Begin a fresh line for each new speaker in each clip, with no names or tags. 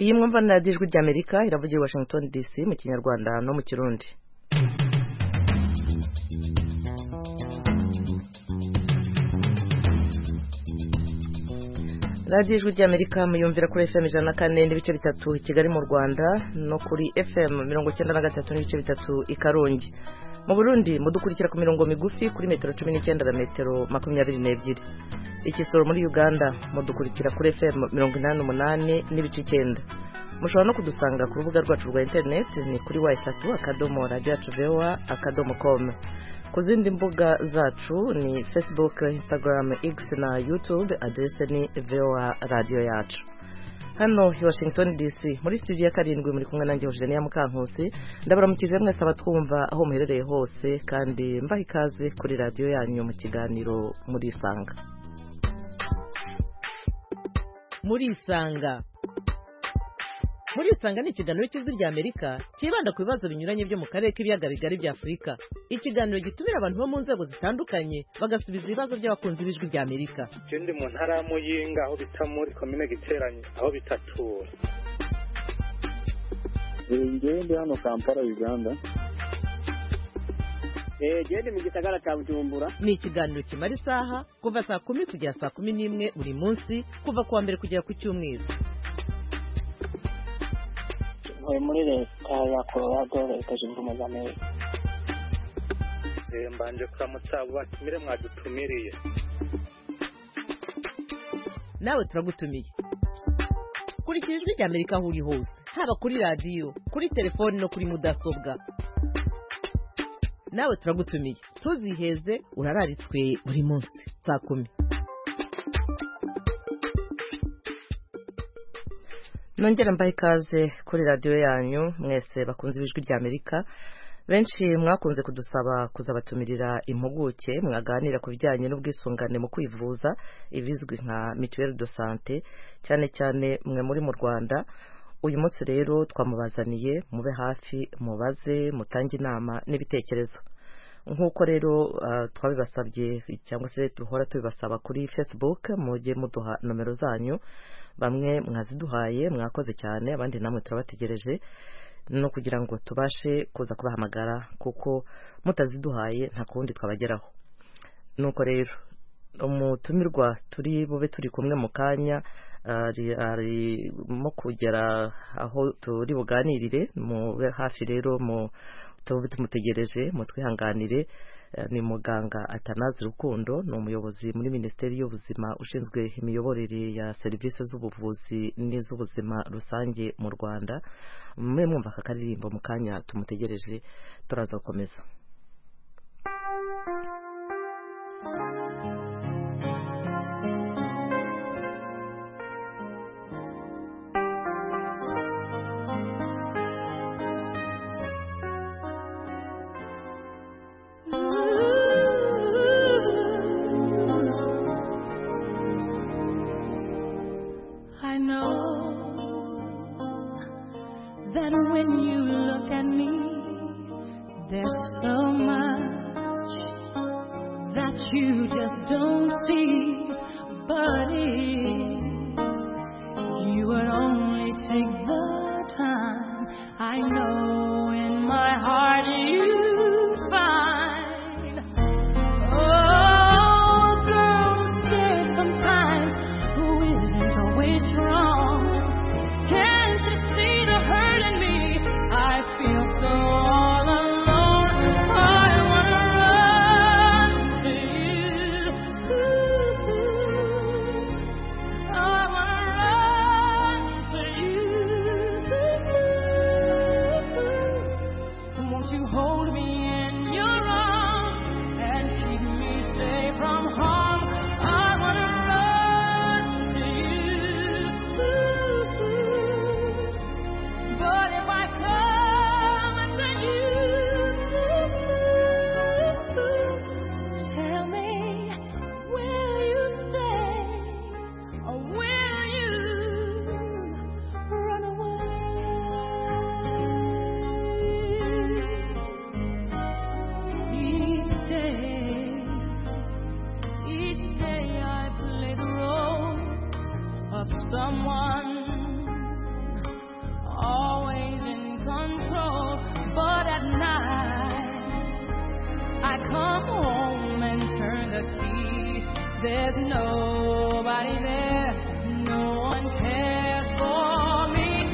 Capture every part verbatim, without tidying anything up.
iyi mwumva na Ijwi ry'Amerika iravugira i Washington D C mu Kinyarwanda no mu Kirundi. Radio Ijwi ry'Amerika muyumvira kuri F M ijana na kane n'ibice bitatu i Kigali mu Rwanda no kuri F M mirongo icyenda na gatatu n'ibice bitatu i Karongi. Mu Burundi mudukurikira ku mirongo migufi kuri metero cumi n'icyenda na metero makumyabiri n'ebyiri. Ikisoro muri Uganda mudukurikira kuri F M mirongo inani n'umunani n'ibice icyenda. Mushobora no kudusanga ku rubuga rwacu rwa internet ni kuri wa eshatu akadomo radio yacu voa akadomo com. Ku zindi mbuga zacu ni Facebook, Instagram, X na YouTube, adrese ni voa radio yacu. Hano i Washington D C muri studio ya karindwi muri kumwe nanjye Eugenia Mukankusi, ndabaramukije mwese abatwumva aho muherereye hose kandi mbaha ikaze kuri radio yanyu mu kiganiro muri Isanga.
Muri Isanga Muri Isanga ni ikiganiro cy'Ijwi ry'Amerika kibanda ku bibazo binyuranye byo mu karere k'ibiyaga bigari bya Afurika. Ikiganiro gitumira abantu bo mu nzego zitandukanye bagasubiza ibibazo by'abakunzi b'Ijwi ry'Amerika.
Je ndi mu ntara ya Muyinga aho bita muri commune Giteranye aho bitatura.
Ngende hano Kampala Uganda.
Eh je ndi mu gisagara cya Bujumbura.
Ni ikiganiro kimara isaha kuva saa kumi kugera saa kumi n'imwe buri munsi kuva kuwa mbere kugera ku cyumweru.
Muri muri leta ya Colorado leta zunze ubumwe za Amerika.
Eh mbanje kuramutsa abo batumire mwadutumiriye.
Nawe turagutumiye. Kurikira Ijwi ry'Amerika aho uri hose, haba kuri radio, kuri telefone no kuri mudasobwa. Nawe turagutumiye. Tuziheze urararitswe buri munsi saa kumi.
Nongera mbaye ikaze kuri radio yanyu mwese bakunze Ijwi ry'Amerika. Benshi mwakunze kudusaba kuzabatumirira impuguke mwaganira ku bijyanye n'ubwisungane mu kwivuza ibizwi nka mutuelle de santé, cyane cyane mwe muri mu Rwanda. Uyu munsi rero twamubazaniye mube hafi mubaze mutange inama n'ibitekerezo. Nkuko rero uh, twabibasabye cyangwa se duhora tubibasaba kuri Facebook, mujye muduha nomero zanyu. Bamwe mwaziduhaye mwakoze cyane, abandi namwe turabategereje no kugira ngo tubashe kuza kubahamagara kuko mutaziduhaye nta kundi twabageraho. Nuko rero umutumirwa turi bube turi kumwe mu kanya ari ari mo kugera aho turi buganirire mu hafi rero mu tube tumutegereje mutwihanganire. Ni muganga Atanazi Rukundo, ni umuyobozi muri Minisiteri y'Ubuzima ushinzwe imiyoborere ya serivisi z'ubuvuzi n'iz'ubuzima rusange mu Rwanda. Mwe mwumva aka karirimbo mu kanya tumutegereje turaza gukomeza.
You I come home and turn the key, there's nobody there, no one cares for me.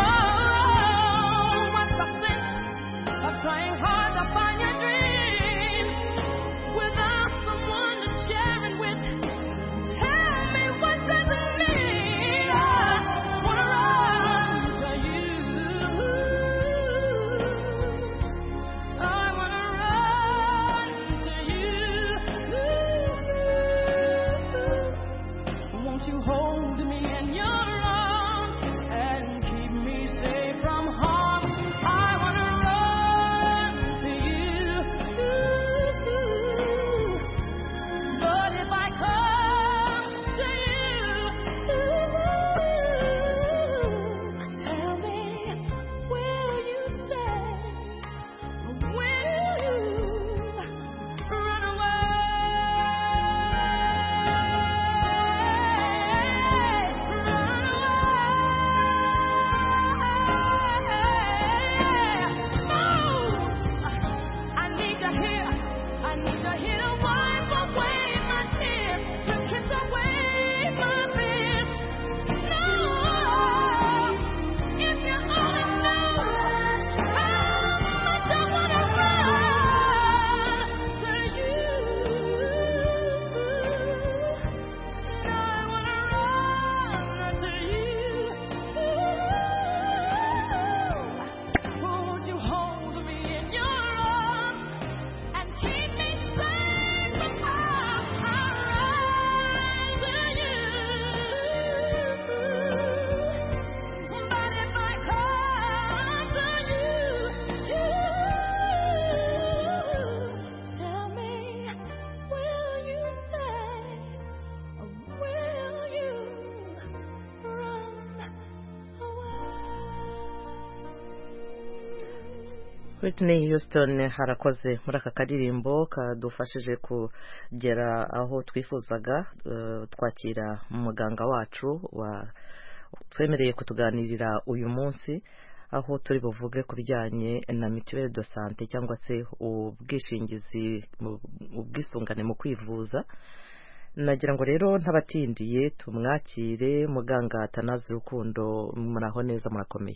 Oh, what's the sense of trying hard to find your dreams without someone to share it with? Tell me, what does it mean? I wanna run to you. I wanna run to you. Won't you hold me in your arms and keep me safe from harm? I wanna run to you. But if I come to you, tell me, will you stay? Or will you run away? Run away. Oh, I need to hear, I need to hear to wipe away my tears, to kiss away my fears. No, if you only know how much I wanna run to you. I wanna run to you. Won't you hold me in your arms and keep me safe from harm? I'll run to you. But if I come to you, tell me, will you stay or will you run away?
Whitney Houston harakoze muri aka karirimbo kadufashije kugera aho twifuzaga. eh, twakira umuganga wacu wa twemereye kutuganirira uyu munsi, aho turi buvuge ku bijyanye na mituelle de santé cyangwa se ubwishingizi mu- ubwisungane mu kwivuza. Nagira ngo rero ntabatindiye tumwakire muganga Atanazi Rukundo. Muraho neza, murakomeye?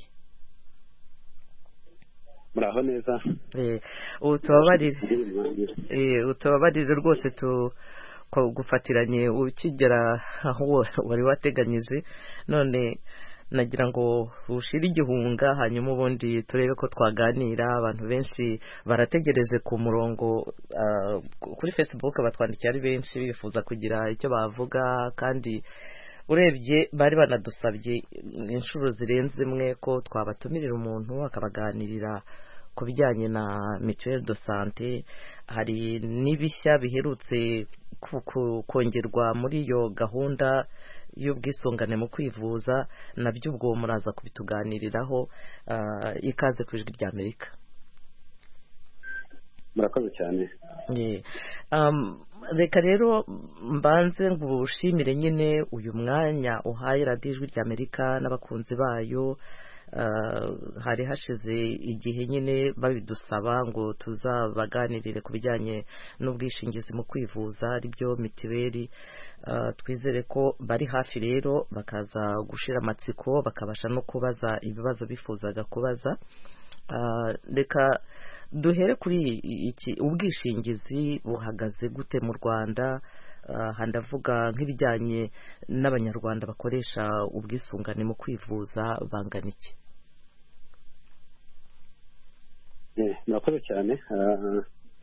muraho neza.
Eh, utubabarire eh utubabarire rwose tu ko gufatiranye ukigera aho wari wateganyije, none nagira ngo ushire igihunga hanyuma ubundi turebe ko twaganira. Abantu benshi barategereje ku murongo, ah, kuri Facebook batwandikiye ari benshi bifuza kugira icyo bavuga, kandi urebye bari banadusabye inshuro zirenze imwe ko twabatumirira umuntu akabaganirira ku bijyanye na mituelle de santé. Hari n'ibishya biherutse ku- ku- kongerwa muri iyo gahunda y'ubwisungane mu kwivuza, nabyo ubwo muraza kubituganiriraho. ah, ikaze ku ijwi rya Amerika.
murakoze cyane.
Yeah. Um, reka rero mbanze ngushimire nyine uyu mwanya uhaye radiyo ijwi rya Amerika n'abakunzi bayo. Uh, hari hashize igihe nyine babidusaba ngo tuzabaganirire ku bijyanye n'ubwishingizi mu kwivuza aribyo mitiweli. Uh, twizere ko bari hafi rero bakaza gushira amatsiko bakabasha no kubaza ibibazo bifuzaga kubaza. Uh, reka duhere kuri iki ubwishingizi buhagaze gute mu Rwanda. Uh, handavuga nk'ibijyanye n'abanyarwanda bakoresha ubwisungane mu kwivuza bangana iki?
Eh, murakoze cyane. Ah,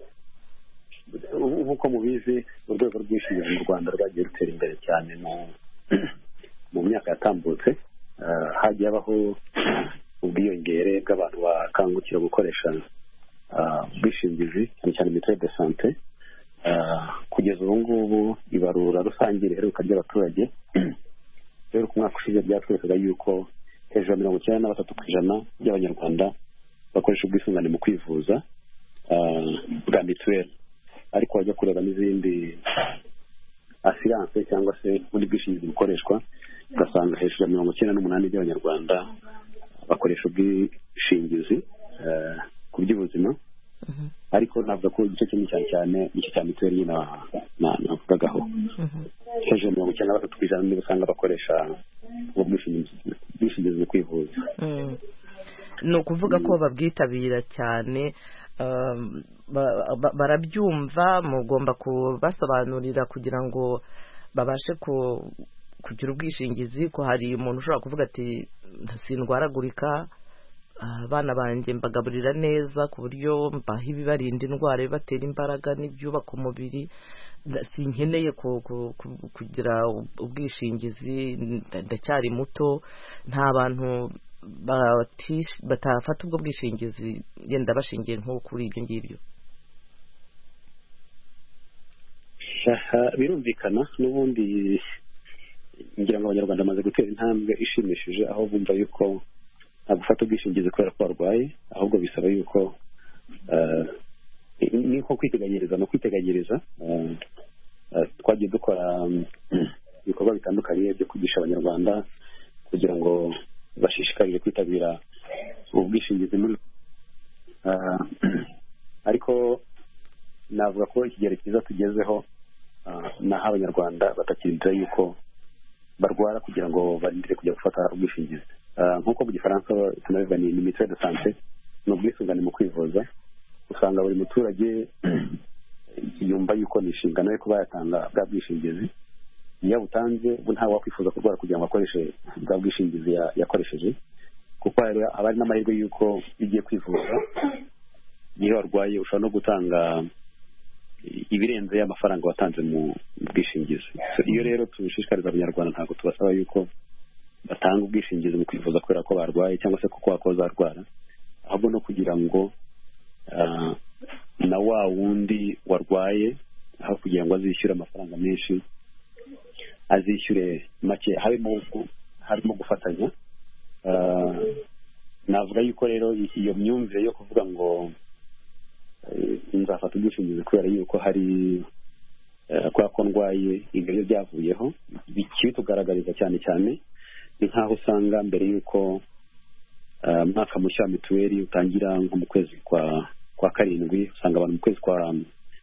nk'uko mubizi urwego rw'ubwishingizi mu Rwanda rwagiye rutera imbere cyane mu mu myaka yatambutse. Ah, hagiye habaho ubwiyongere bw'abantu bakangukira gukoresha ah, ubwishingizi cyane cyane mituelle de santé. Ah, kugeza ubu ngubu ibarura rusange riheruka ry'abaturage rero ku mwaka ushize byatwerekaga yuko hejuru ya mirongo icyenda na batatu ku ijana by'abanyarwanda bakoresha ubwisungane mu kwivuza ah, bwa mituelle. Ariko wajya kureba n'izindi assurance cyangwa se ubundi bwishingizi bukoreshwa ugasanga hejuru ya mirongo icyenda n'umunani by'abanyarwanda bakoresha ubwishingizi ah, ku by'ubuzima. ariko navuga ko igice kinini cyane cyane nicyo cya mituweli navugagaho hejuru mirongo icyenda na gatatu ku ijana niba usanga bakoresha ubwo bwishingizi mu kwivuza.
ni ukuvuga ko babwitabira cyane, barabyumva, mugomba kubasobanurira kugira ngo babashe kugira ubwishingizi, ko hari umuntu ushobora kuvuga ati sindwaragurika, abana banjye mbagaburira neza ku buryo mbaha ibibarinda indwara, bibatera imbaraga n'ibyubaka umubiri, sinkeneye kugira ubwishingizi, ndacyari muto. Nta bantu batafata ubwo bwishingizi yenda bashingiye nko kuri ibyo ngibyo.
Birumvikana n'ubundi ngira ngo abanyarwanda bamaze gutera intambwe ishimishije, aho bumva yuko nta gufata ubwishingizi kubera ko barwaye, ahubwo bisaba yuko ni nko kwiteganyiriza no kwiteganyiriza. Twagiye dukora ibikorwa bitandukanye byo kwigisha abanyarwanda kugira ngo bashishikarire kwitabira ubwishingizi muri ariko navuga ko ikigero cyiza tugezeho naho abanyarwanda batakirindira yuko barwara kugira ngo barindire kujya gufata ubwishingizi. Nk'uko mu gifaransa tunabivuga ni mutuelle de santé, ni ubwisungane mu kwivuza. Usanga buri muturage yumva yuko ni inshingano yo kuba yatanga bwa bwishingizi. Iyo butanze ntawe wakwifuza kurwara kugira ngo akoreshe bwa bwishingizi yakoresheje, kuko haba hari n'amahirwe yuko igiye kwivuza iyo warwaye ushobora no gutanga ibirenze y'amafaranga watanze mu bwishingizi. Iyo rero tubishishikariza abanyarwanda, ntabwo tubasaba yuko batanga ubwishingizi mu kwivuza kubera ko barwaye cyangwa se kuko wakoze arwara, ahubwo no kugira ngo na wa wundi warwaye aho kugira ngo azishyure amafaranga menshi azishyure make, harimo harimo gufatanya. Navuga yuko rero iyo myumvire yo kuvuga ngo nzafata ubwishingizi kubera yuko hari kwa ko ndwaye ibyo byavuyeho, bikitugaragariza cyane cyane ni nk'aho usanga mbere y'uko mwaka mushya wa mituweli utangira nko mu kwezi kwa kwa karindwi, usanga abantu mu kwezi kwa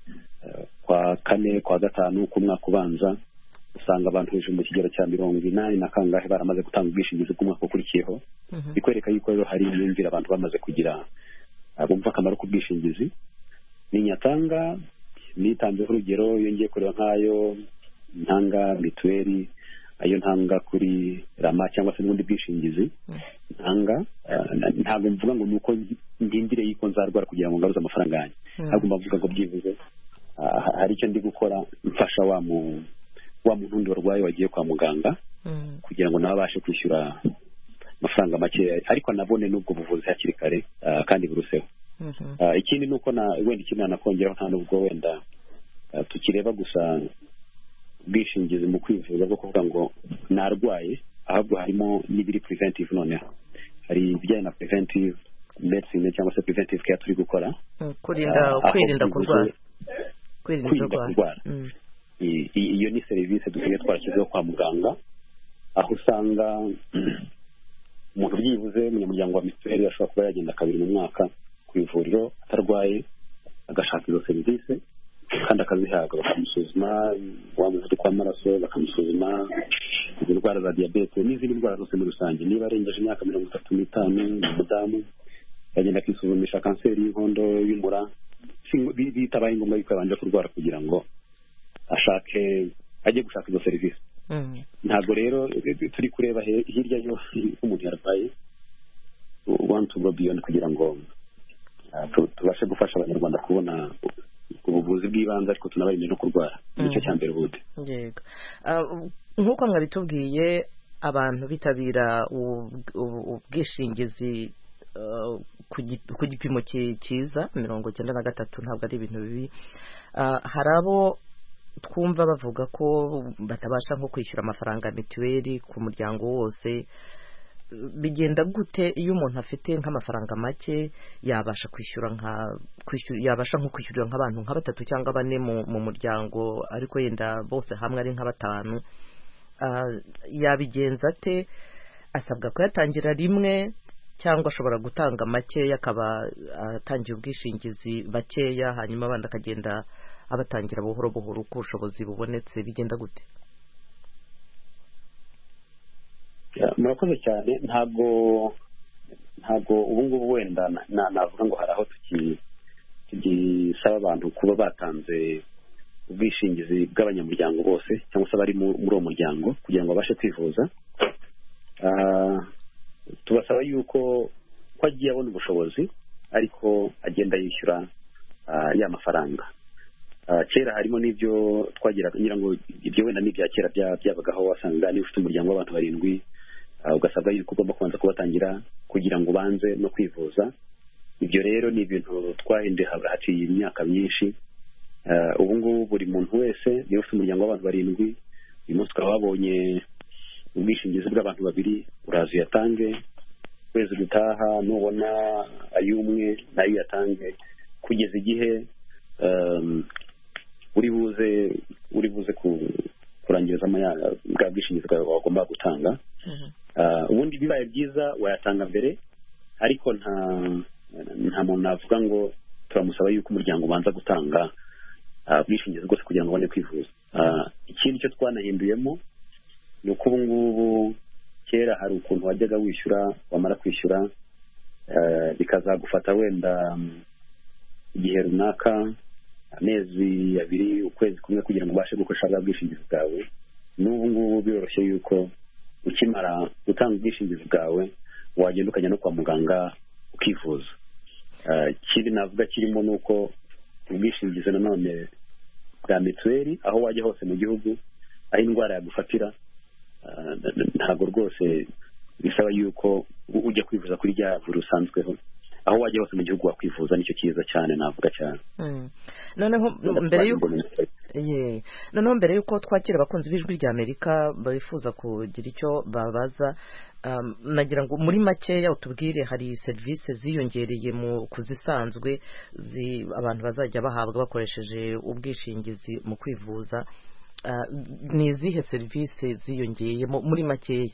kwa kane kwa gatanu k'umwaka ubanza usanga abantu hejuru mu kigero cya mirongo inani na kangahe baramaze gutanga ubwishingizi bw'umwaka ukurikiyeho. Bikwereka yuko rero hari imyumvire abantu bamaze kugira, bumva akamaro k'ubwishingizi. Ni nyatanga nitanzeho urugero, iyo ngiye kureba nk'ayo ntanga mituweli, ayo ntanga kuri rama cyangwa se n'ubundi bwishingizi ntanga, ntabwo mvuga ngo nuko ndindire yuko nzarwara kugira ngo ngaruze amafaranga yanjye, ntabwo mbavuga ngo byivuze hari icyo ndi gukora mfasha wa mu wa muntu undi warwaye wagiye kwa muganga kugira ngo nawe abashe kwishyura amafaranga make, ariko nabone n'ubwo buvuzi hakiri kare kandi buruseho. Ikindi ni uko wenda ikindi nanakongeraho, nta n'ubwo wenda tukireba gusa ubwishingizi mu kwivuza bwo kuvuga ngo narwaye, ahubwo harimo n'ibiri preventive. Noneho hari ibijyanye na preventive medicine cyangwa se preventive care turi gukora,
kurinda kwirinda kurwara kwirinda kurwara.
Iyo ni serivisi dusigaye twarashyizeho kwa muganga, aho usanga umuntu byibuze umunyamuryango wa mituweli ashobora kuba yagenda kabiri mu mwaka ku ivuriro atarwaye, agashaka izo serivisi kandi akazihabwa. Bakamusuzuma wa muvuduko w'amaraso, bakamusuzuma indwara za diyabete n'izindi ndwara zose muri rusange. Niba arengeje imyaka mirongo itatu n'itanu umudamu yagenda akisuzumisha kanseri y'inkondo y'umura, bitabaye ngombwa yuko abanje kurwara kugira ngo ashake ajye gushaka izo serivisi. Ntabwo rero turi kureba hirya yo umuntu yarwaye, want to go beyond kugira ngo tubashe gufasha abanyarwanda kubona ubuvuzi bw'ibanze, ariko tunabarinde no kurwara. Nicyo cya mbere ubundi.
Yego, nk'uko mwabitubwiye, abantu bitabira ubwishingizi ku gipimo cyiza mirongo icyenda na gatatu ntabwo ari ibintu bibi. Hari abo twumva bavuga ko batabasha nko kwishyura amafaranga mituweli ku muryango wose. Bigenda gute iyo umuntu afite nk'amafaranga make yabasha kwishyura nka kwishyura yabasha nko kwishyurira nk'abantu nka batatu cyangwa bane mu muryango, ariko yenda bose hamwe ari nka batanu? Yabigenza ate? Asabwa kuyatangira rimwe cyangwa ashobora gutanga makeya akaba atangiye ubwishingizi bakeya hanyuma abandi akagenda abatangira buhoro buhoro uko ubushobozi bubonetse bigenda gute?
murakoze cyane. ntabwo ntabwo ubu ngubu wenda navuga ngo hari aho tugisaba abantu kuba batanze ubwishingizi bw'abanyamuryango bose cyangwa se abari muri uwo muryango kugira ngo babashe kwivuza. tubasaba yuko ko agiye abona ubushobozi ariko agenda yishyura ya mafaranga. kera harimo n'ibyo twagiraga ngira ngo ibyo wenda n'ibya kera byabagaho, wasanga niba ufite umuryango w'abantu barindwi ugasabwa yuko ugomba kubanza kubatangira kugira ngo ubanze no kwivuza. ibyo rero ni ibintu twahinduye haciye imyaka myinshi. ubu ngubu buri muntu wese niba ufite umuryango w'abantu barindwi uyu munsi ukaba wabonye ubwishingizi bw'abantu babiri, uraza uyatange. ukwezi gutaha nubona ay'umwe nayo uyatange kugeza igihe uri buze uri buze kurangiriza bwa bwishingizi bwawe wagomba gutanga. ubundi bibaye byiza wayatanga mbere, ariko nta nta muntu navuga ngo turamusaba yuko umuryango ubanza gutanga ubwishingizi bwose kugira ngo ubone kwivuza. ikindi cyo twanahinduyemo ni uko ubu ngubu, kera hari ukuntu wajyaga wishyura, wamara kwishyura bikazagufata wenda igihe runaka, amezi abiri, ukwezi kumwe kugira ngo ubashe gukoresha bwa bwishingizi bwawe. n'ubu ngubu biroroshye yuko ukimara gutanga ubwishingizi bwawe wagenda ukajya no kwa muganga ukivuza. ikindi navuga kirimo ni uko ubwishingizi nanone bwa mituweli, aho wajya hose mu gihugu, aho indwara yagufatira, ntabwo rwose bisaba yuko ujya kwivuza kuri rya vuriro usanzweho. aho wajya hose mu gihugu wakwivuza, nicyo cyiza cyane navuga cyane.
noneho mbere y'uko noneho mbere y'uko twakira abakunzi b'ijwi rya Amerika bifuza kugira icyo babaza, nagira ngo muri makeya utubwire, hari serivisi ziyongereye mu kuzisanzwe abantu bazajya bahabwa bakoresheje ubwishingizi mu kwivuza. ni izihe serivisi ziyongeye muri makeya?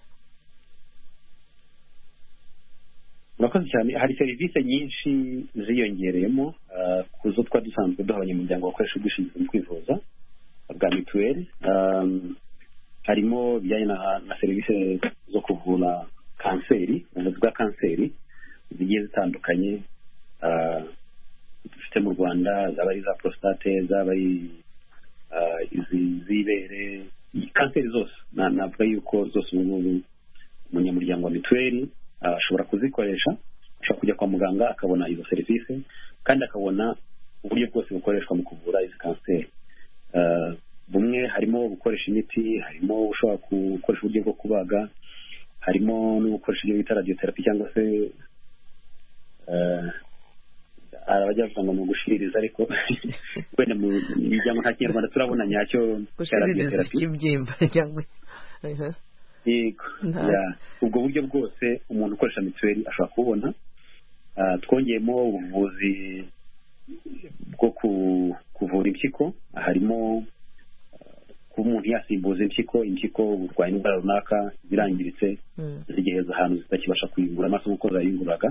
murakoze cyane. hari serivisi nyinshi ziyongereyemo ku zo twari dusanzwe duha abanyamuryango bakoresha ubwishingizi mu kwivuza bwa mituweli. harimo ibijyanye na serivisi zo kuvura kanseri, ubuvuzi bwa kanseri zigiye zitandukanye dufite mu Rwanda, zaba ari za prostate, zaba ari iz'ibere, kanseri zose navuga yuko zose ubu ngubu umunyamuryango wa mituweli ashobora kuzikoresha. ashobora kujya kwa muganga akabona izo serivisi kandi akabona uburyo bwose bukoreshwa mu kuvura izi kanseri. bumwe harimo gukoresha imiti, harimo ushobora gukoresha uburyo bwo kubaga, harimo no gukoresha ibyo bita radiotherapy cyangwa se abajya bavuga ngo ni ugushiririza, ariko wenda mu miryango nta kinyarwanda turabona nyacyo cya radiotherapy. ubwo buryo bwose umuntu ukoresha mituweli ashobora kubona. twongeyemo ubuvuzi bwo kuvura impyiko, harimo kuba umuntu yasimbuza impyiko impyiko urwaye indwara runaka zirangiritse zigeheza ahantu zitakibasha kuyungura amaso nk'uko zayunguraga.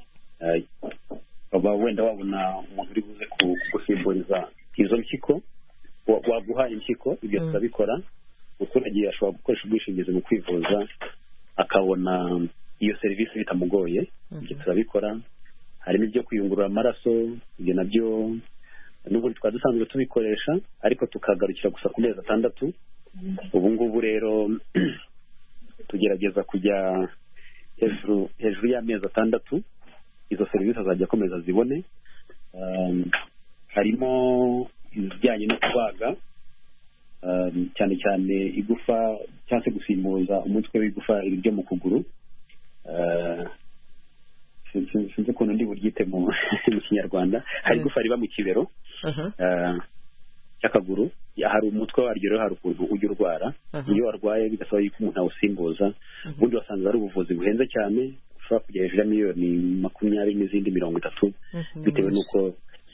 wenda wabona umuntu uri buze kugusimburiza izo mpyiko, waguha impyiko. ibyo turabikora. umuturage ashobora gukoresha ubwishingizi mu kwivuza akabona iyo serivisi bitamugoye. ibyo turabikora. harimo ibyo kuyungurura amaraso, ibyo nabyo n'ubundi twari dusanzwe tubikoresha, ariko tukagarukira gusa ku mezi atandatu. ubu ngubu rero tugerageza kujya hejuru hejuru y'amezi atandatu, izo serivisi azajya akomeza zibone. harimo ibijyanye no kubaga, cyane cyane igufa cyangwa se gusimbuza umutwe w'igufa ryo mu kuguru. sinzi ukuntu ndi buryite mu kinyarwanda. hari igufa riba mu kibero cy'akaguru, hari umutwe waryo rero hari ukuntu ujya urwara. iyo warwaye bigasaba yuko umuntu awusimbuza. ubundi wasanga ari ubuvuzi buhenze cyane, ushobora kujya hejuru ya miliyoni makumyabiri n'izindi mirongo itatu, bitewe n'uko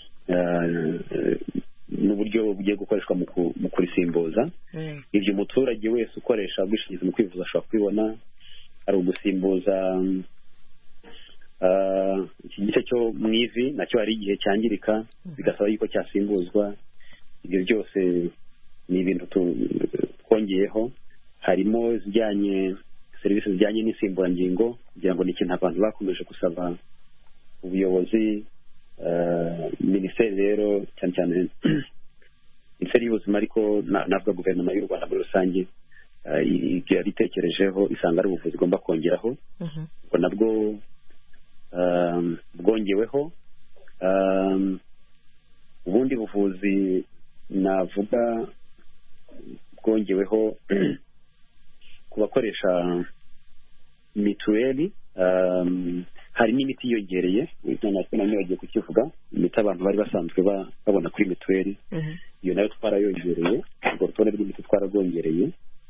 n'uburyo bugiye gukoreshwa mu kurisimbuza. ibyo umuturage wese ukoresha ubwishingizi mu kwivuza ashobora kubibona. hari ugusimbuza iki gice cyo mu ivi nacyo hari igihe cyangirika bigasaba yuko cyasimbuzwa. Ibyo byose ni ibintu twongeyeho, harimo zijyanye serivisi zijyanye n'insimburangingo kugira ngo ni ikintu abantu bakomeje gusaba ubuyobozi. Minisiteri rero cyane cyane minisiteri y'ubuzima ariko navuga guverinoma y'u Rwanda muri rusange ibyo yaritekerejeho isanga ari ubuvuzi igomba kongeraho ubwo nabwo bwongeweho. Ubundi buvuzi navuga bwongeweho ku bakoresha mituweli, hari n'imiti yiyongereye natwe nanone bagiye kukivuga, imiti abantu bari basanzwe babona kuri mituweli iyo nayo twarayongereye, urwo rutonde rw'imiti twararwongereye.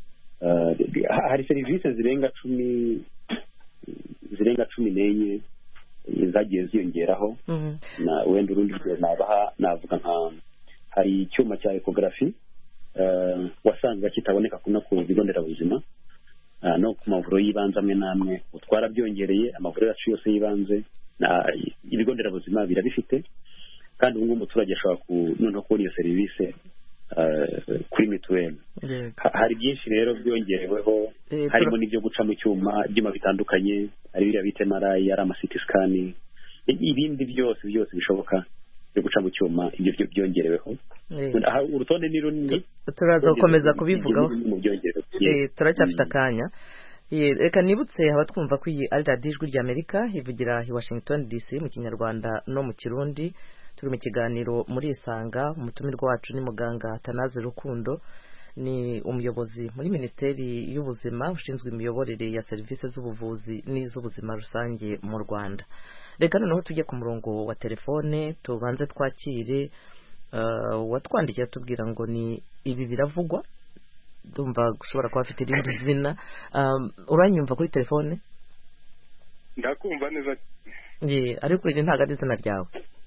Hari serivisi zirenga cumi zirenga cumi n'enye zagiye ziyongeraho. Wenda urundi rugero nabaha navuga nka hari icyuma cya ekogarafi wasanzwe kitaboneka no ku bigo nderabuzima no ku mavuriro y'ibanze amwe n'amwe, twarabyongereye. Amavuriro yacu yose y'ibanze ibigo nderabuzima birabifite, kandi ubu ngubu umuturage ashobora noneho kubona iyo serivisi kuri mituweli. Hari byinshi rero byongereweho, harimo n'ibyo guca mu cyuma, ibyuma bitandukanye, ari biriya bita M R I, ari amasiti sikani, ibindi byose byose bishoboka byo guca mu cyuma, ibyo byongereweho. Urutonde ni runini,
turaza gukomeza kubivugaho, turacyafite akanya. Reka nibutse abatwumva ko iyi ari radiyo ijwi ry'Amerika ivugira i Washington D C mu Kinyarwanda no mu Kirundi. Turi mu kiganiro muri Isanga. Umutumirwa wacu ni muganga Atanaze Rukundo, ni umuyobozi muri Minisiteri y'Ubuzima ushinzwe imiyoborere ya serivisi z'ubuvuzi n'iz'ubuzima rusange mu Rwanda. Reka noneho tujye ku murongo wa telefone tubanze twakire watwandikiye tubwira ngo ni ibi biravugwa. Ndumva gushobora kuba afite irindi zina. Uranyumva kuri telefone?
Ndakumva neza.
Ye, ariko iri ntago ari izina ryawe.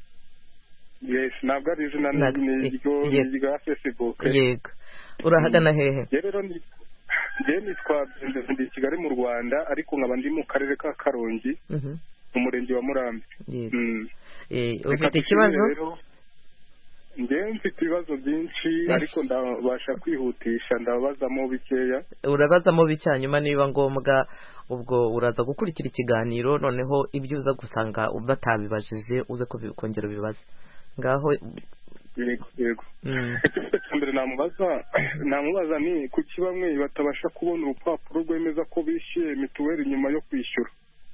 Yes, ntabwo ari izina n'iryo rya Facebook.
Yego. Urahagana hehe?
Rero ni je nitwa ndi Kigali mu Rwanda, ariko nkaba ndi mu karere ka Karongi mu murenge wa Murambi.
Eh, ufite ikibazo?
Nge mfite ibibazo byinshi ariko ndabasha kwihutisha, ndabazamo bikeya.
Urabazamo bike, nyuma niba ngombwa ubwo uraza gukurikira ikiganiro, noneho ibyo uza gusanga batabibajije uze ko bikongera bibaza. Ngaho
yego yego. Mbere namubaza namubaza ni kuki bamwe batabasha kubona urupapuro rwemeza ko bishyuye mituweli nyuma yo kwishyura.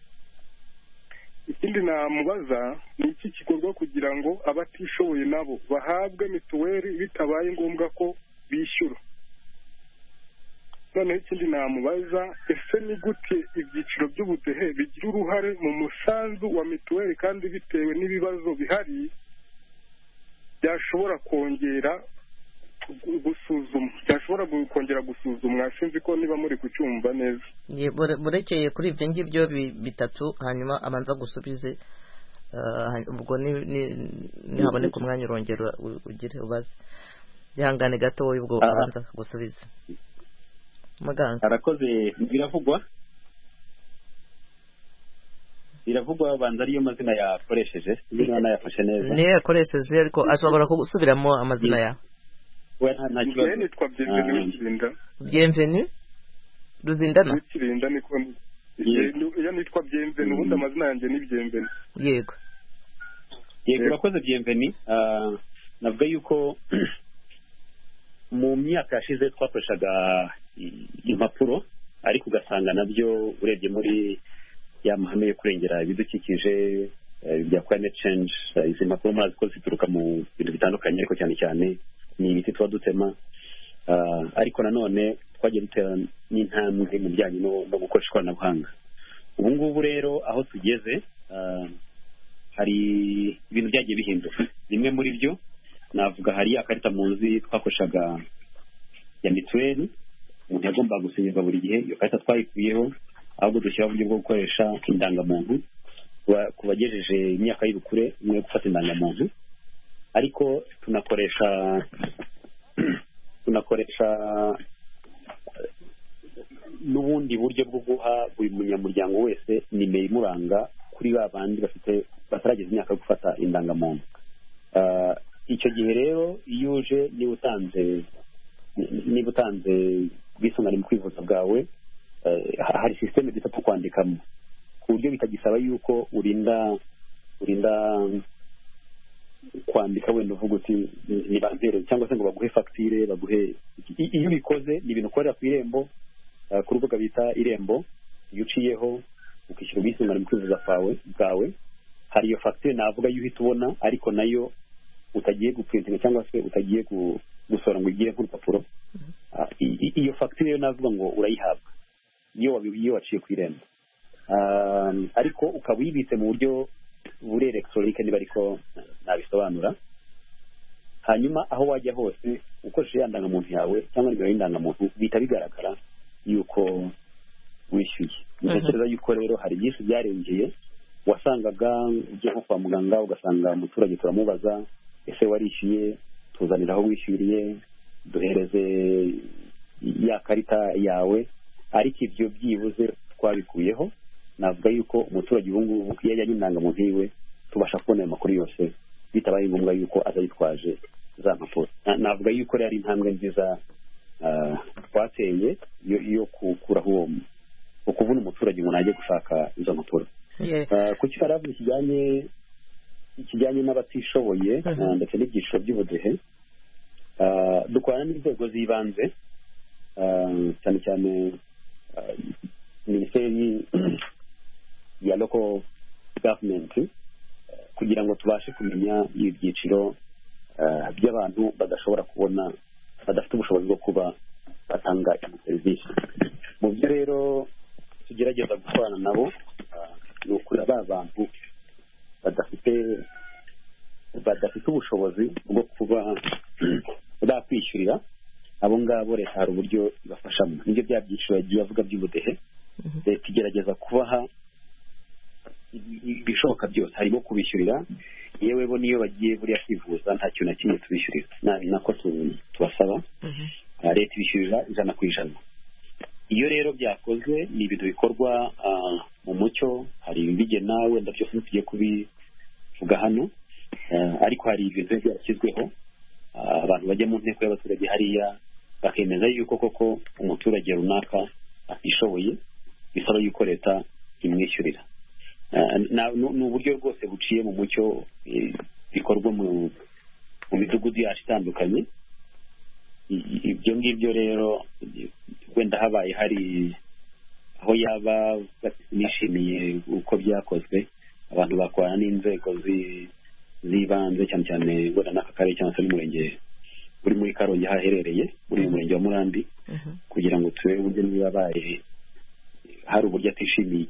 Ikindi namubaza ni iki gikorwa kugira ngo abatishoboye nabo bahabwe mituweli bitabaye ngombwa ko bishyura. Noneho ikindi namubaza, ese ni gute ibyiciro by'ubudehe bigira uruhare mu musanzu wa mituweli kandi bitewe n'ibibazo bihari byashobora kongera gusuzumwa byashobora kongera gusuzumwa sinzi ko niba muri kucyumva neza.
Burekeye kuri ibyo ngibyo bitatu, hanyuma amanza gusubize ubwo nihaboneka umwanya urongera ugire ubaze. Gihangane gato wowe ubwo amanza gusubiza. Muganga
arakoze. Biravugwa biravugwa banza ariyo mazina yakoresheje, niba nayafashe neza.
Niyo yakoresheje, ariko ashobora gusubiramo amazina yawe.
We nta kibazo. Nitwa Bienvenue Ruzinda.
Bienvenue Ruzindana.
Ruzinda niko iyo nitwa Bienvenue, ubundi amazina yanjye ni Bienvenue.
Yego
yego, urakoze Bienvenue. Navuga yuko mu myaka yashize twakoreshaga impapuro, ariko ugasanga nabyo urebye muri ya mahame yo kurengera ibidukikije bya climate change, izi mpapuro murazi ko zituruka mu bintu bitandukanye, ariko cyane cyane ni ibiti tuba dutema. Ariko nanone twagiye dutera n'intambwe mu bijyanye no gukoresha ikoranabuhanga. Ubu ngubu rero aho tugeze hari ibintu byagiye bihinduka. Bimwe muri byo navuga hari akarita muzi twakoreshaga ya mituweli, umuntu yagombaga gusinyirwa buri gihe. Iyo karita twayikuyeho, ahubwo dushyiraho uburyo bwo gukoresha indangamuntu ku bagejeje imyaka y'ubukure umwe gufata indangamuntu. Ariko tunakoresha tunakoresha n'ubundi buryo bwo guha buri munyamuryango wese nimero imuranga kuri ba bandi bafite batarageza imyaka yo gufata indangamuntu. Icyo gihe rero iyo uje niba utanze niba utanze ubwisungane mu kwivuza bwawe, hari sisiteme zifata kwandikamo ku buryo bitagisaba yuko urinda urinda kwandika wenda uvuga uti ni banzere cyangwa se ngo baguhe fagitire baguhe. Iyo ubikoze ni ibintu ukorera ku irembo, ku rubuga bita irembo, iyo uciyeho ukishyura ubwisungane mu kwivuza kwawe bwawe, hari iyo fagitire navuga yo uhita ubona, ariko nayo utagiye guprintinga cyangwa se utagiye gusora ngo igiye nk'urupapuro. Iyo fagitire yo navuga ngo urayihabwa iyo iyo waciye ku irembo, ariko ukaba uyibitse mu buryo buri elegitoronike niba ariko nabisobanura. Hanyuma aho wajya hose ukoresheje ya ndangamuntu yawe cyangwa nimero y'indangamuntu bihita bigaragara yuko wishyuye. Ntekereza yuko rero hari byinshi byarengeye. Wasangaga ugiye nko kwa muganga ugasanga umuturage turamubaza ese warishyuye, tuzanira aho wishyuriye, duhereze ya karita yawe, ariko ibyo byibuze twabikuyeho. Navuga yuko umuturage ubu ngubu iyo ajyanye indangamuntu yiwe tubasha kubona ayo makuru yose bitabaye ngombwa yuko aza yitwaje za mpapuro. Navuga yuko rero ari intambwe nziza twateye yo gukuraho uwo ukuvuna umuturage ngo najye gushaka izo mpapuro. Ku cyaravuze kijyanye ikijyanye n'abatishoboye ndetse n'ibyiciro by'ubudehe, dukorana n'inzego z'ibanze cyane cyane minisiteri ya local government kugira ngo tubashe kumenya ibyiciro by'abantu badashobora kubona, badafite ubushobozi bwo kuba batanga serivisi. Mu byo rero tugerageza gukorana nabo ni ukuri ba bantu badafite badafite ubushobozi bwo kuba bakwishyurira, abo ngabo leta hari uburyo ibafashamo. Nibyo bya byiciro yagiye avuga by'ubudehe, leta igerageza kubaha ibishoboka byose, harimo kubishyurira. Yewe bo niyo bagiye buriya kwivuza nta kintu na kimwe tubishyurira, nako tubasaba. Leta ibishyurira ijana ku ijana. Iyo rero byakozwe ni ibintu bikorwa mu mucyo, hari ibigena wenda byose tugiye kubivuga hano, ariko hari ibintu byashyizweho. Abantu bajya mu nteko y'abaturage hariya bakemeza yuko koko umuturage runaka atishoboye, bisaba yuko leta imwishyurira. Ni uburyo rwose buciye mu mucyo, bikorwa mu midugudu yacu itandukanye. Ibyo ngibyo rero wenda habaye hari aho yaba nishimiye uko byakozwe, abantu bakorana n'inzego z'ibanze cyane cyane wenda n'aka karere cyangwa se n'umurenge uri muri Karongi haherereye muri uyu murenge wa Murambi, kugira ngo turebe uburyo niba habaye hari uburyo atishimiye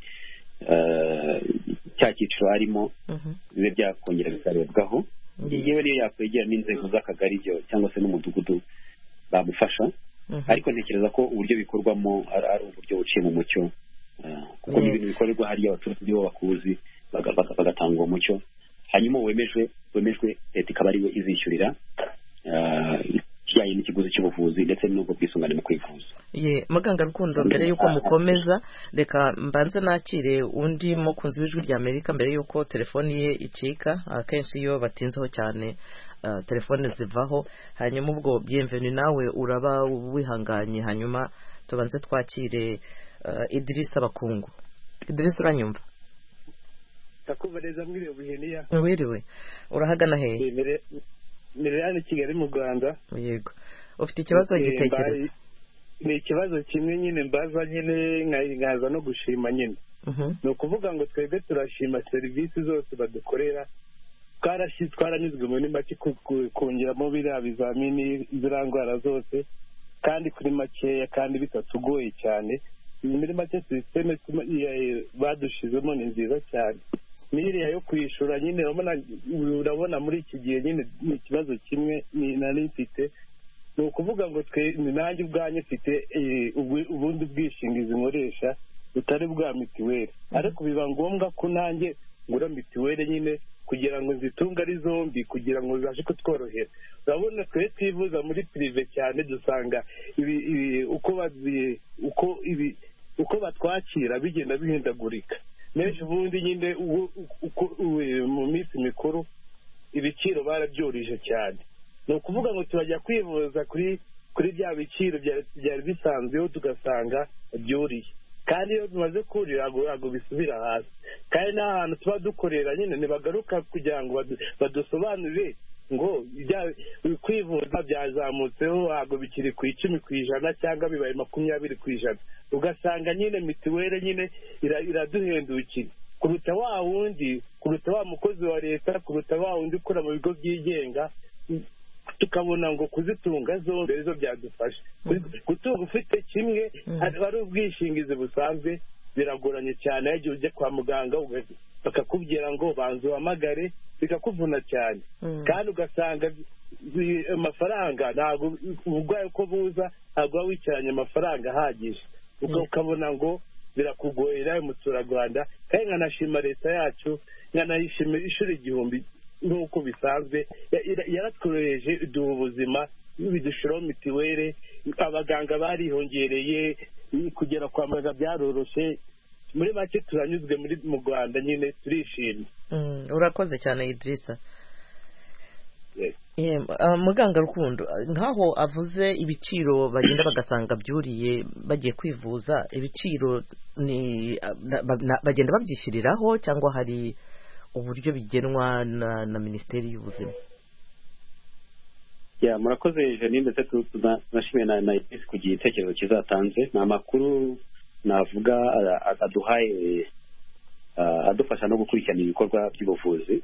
cya cyiciro harimo bibe byakongera bikarebwaho. Yewe niyo yakwegera n'inzego z'akagari cyangwa se n'umudugudu bamufasha, ariko ntekereza ko uburyo bikorwamo ari uburyo buciye mu mucyo, kuko ibintu bikorerwa hariya abaturage bo bakuzi bagatanga uwo mucyo, hanyuma wemejwe wemejwe leta ikaba ariwe izishyurira kijyanye n'ikiguzi cy'ubuvuzi ndetse n'ubwo bwisungane mu kwivuza.
Ye muganga Rukundo, mbere yuko mukomeza reka mbanze nakire undi mukunzi w'ijwi rya Amerika mbere yuko telefoni ye icika. Akenshi iyo batinzeho cyane uh, telefone zivaho, hanyuma ubwo bienvenue nawe uraba wihanganye, hanyuma tubanze twakire uh, Idrissa Bakungu. Idrissa, uranyumva?
Takubareza mwiriwe Buheniya.
Wiriwe. Urahagana hehe?
Mbere yani Kigali mu Rwanda.
Yego. Ufite ikibazo gitekereza?
Ni ikibazo kimwe nyine mbaza nyine nkaza no gushima nyine. Ni ukuvuga ngo twebwe turashima serivisi zose badukorera, twarashyi twaranyuzwe muri make kongeramo biriya bizamini zirangwara zose kandi kuri makeya kandi bitatugoye cyane. Muri make systeme badushizemo ni nziza cyane. N'iriya yo kwishura nyine urabona muri iki gihe nyine ni ikibazo kimwe nari mfite, ni ukuvuga ngo twe nanjye ubwanjye mfite ubundi bwishingizi nkoresha butari bwa mitiweli, ariko biba ngombwa ko nanjye ngura mitiweli nyine kugira ngo zitunge ari zombi kugira ngo zibashe kutworohera. Urabona twe twivuza muri prive cyane dusanga ibi uko bazi uko ibi uko batwakira bigenda bihindagurika. n'ejo ubundi nyine mu minsi mikuru ibiciro barabyurije cyane. Ni ukuvuga ngo turajya kwivuza kuri kuri bya biciro byari bisanzweho tugasanga byuriye, kandi iyo bimaze kurira ntabwo bisubira hasi. Kandi n'ahantu tuba dukorera nyine ntibagaruka kugira ngo badusobanurire ngo kwivuza byazamutseho ntabwo bikiri ku icumi ku ijana cyangwa bibaye makumyabiri ku ijana. Ugasanga nyine mituweli nyine iraduhendukira kuruta wa wundi, kuruta wa mukozi wa leta, kuruta wa wundi ukora mu bigo byigenga. Tukabona ngo kuzitunga zombi arizo byadufasha. Gutunga ufite kimwe ari ubwishingizi busanzwe biragoranye cyane. Igihe ujya kwa muganga bakakubwira ngo banza uhamagare, bikakuvuna cyane. Kandi ugasanga amafaranga ntabwo uburwayi uko buza ntabwo waba wicaranye amafaranga ahagije, ukabona ngo birakugoyera umuturarwanda. Kandi nkanashima leta yacu, nkanayishima inshuro igihumbi nk'uko bisanzwe yaratworoheje iduha ubuzima, bidushiraho mitiweli, abaganga barihongereye, kugera kwa muganga byaroroshye. Muri make turanyuzwe muri mu Rwanda nyine turishimye.
Urakoze cyane Idrissa. Muganga Rukundo, nkaho avuze ibiciro bagenda bagasanga byuriye bagiye kwivuza, ibiciro ni bagenda babyishyiriraho cyangwa hari uburyo bigenwa na, na Minisiteri y'Ubuzima?
Ya murakoze Janine, ndetse tunashimiye na na Idrissa ku gitekerezo kizatanze. Ni amakuru navuga aduhaye adufasha no gukurikirana ibikorwa by'ubuvuzi.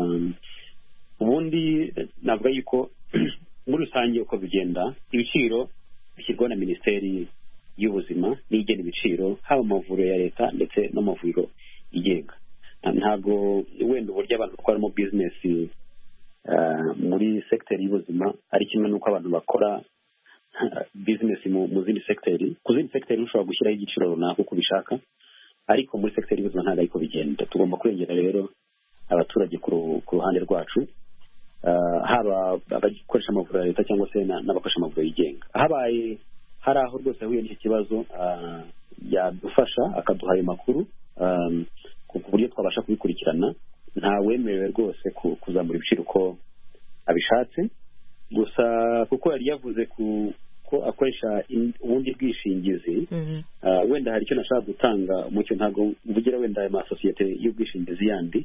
Ubundi navuga yuko muri rusange uko bigenda ibiciro bishyirwa na Minisiteri y'Ubuzima n'igena ibiciro haba mu mavuriro ya leta ndetse no mu mavuriro yigenga. Ntabwo wenda uburyo abantu bakoramo bizinesi muri sekiteri y'ubuzima ari kimwe n'uko abantu bakora bizinesi mu zindi sekiteri. Ku zindi sekiteri ushobora gushyiraho igiciro runaka uko ubishaka, ariko muri sekiteri y'ubuzima ntabwo ariko bigenda. Tugomba kurengera rero abaturage ku ruhande rwacu, haba abakoresha amavuriro ya leta cyangwa se n'abakoresha amavuriro yigenga. Habaye hari aho rwose ahuye n'iki kibazo yadufasha akaduha ayo makuru ku buryo twabasha kubikurikirana. Nta wemerewe rwose kuzamura ibiciro uko abishatse, gusa kuko yari yavuze ko akoresha ubundi bwishingizi. Wenda hari icyo nashaka gutanga umucyo, ntabwo mvugira wenda amasosiyete y'ubwishingizi yandi,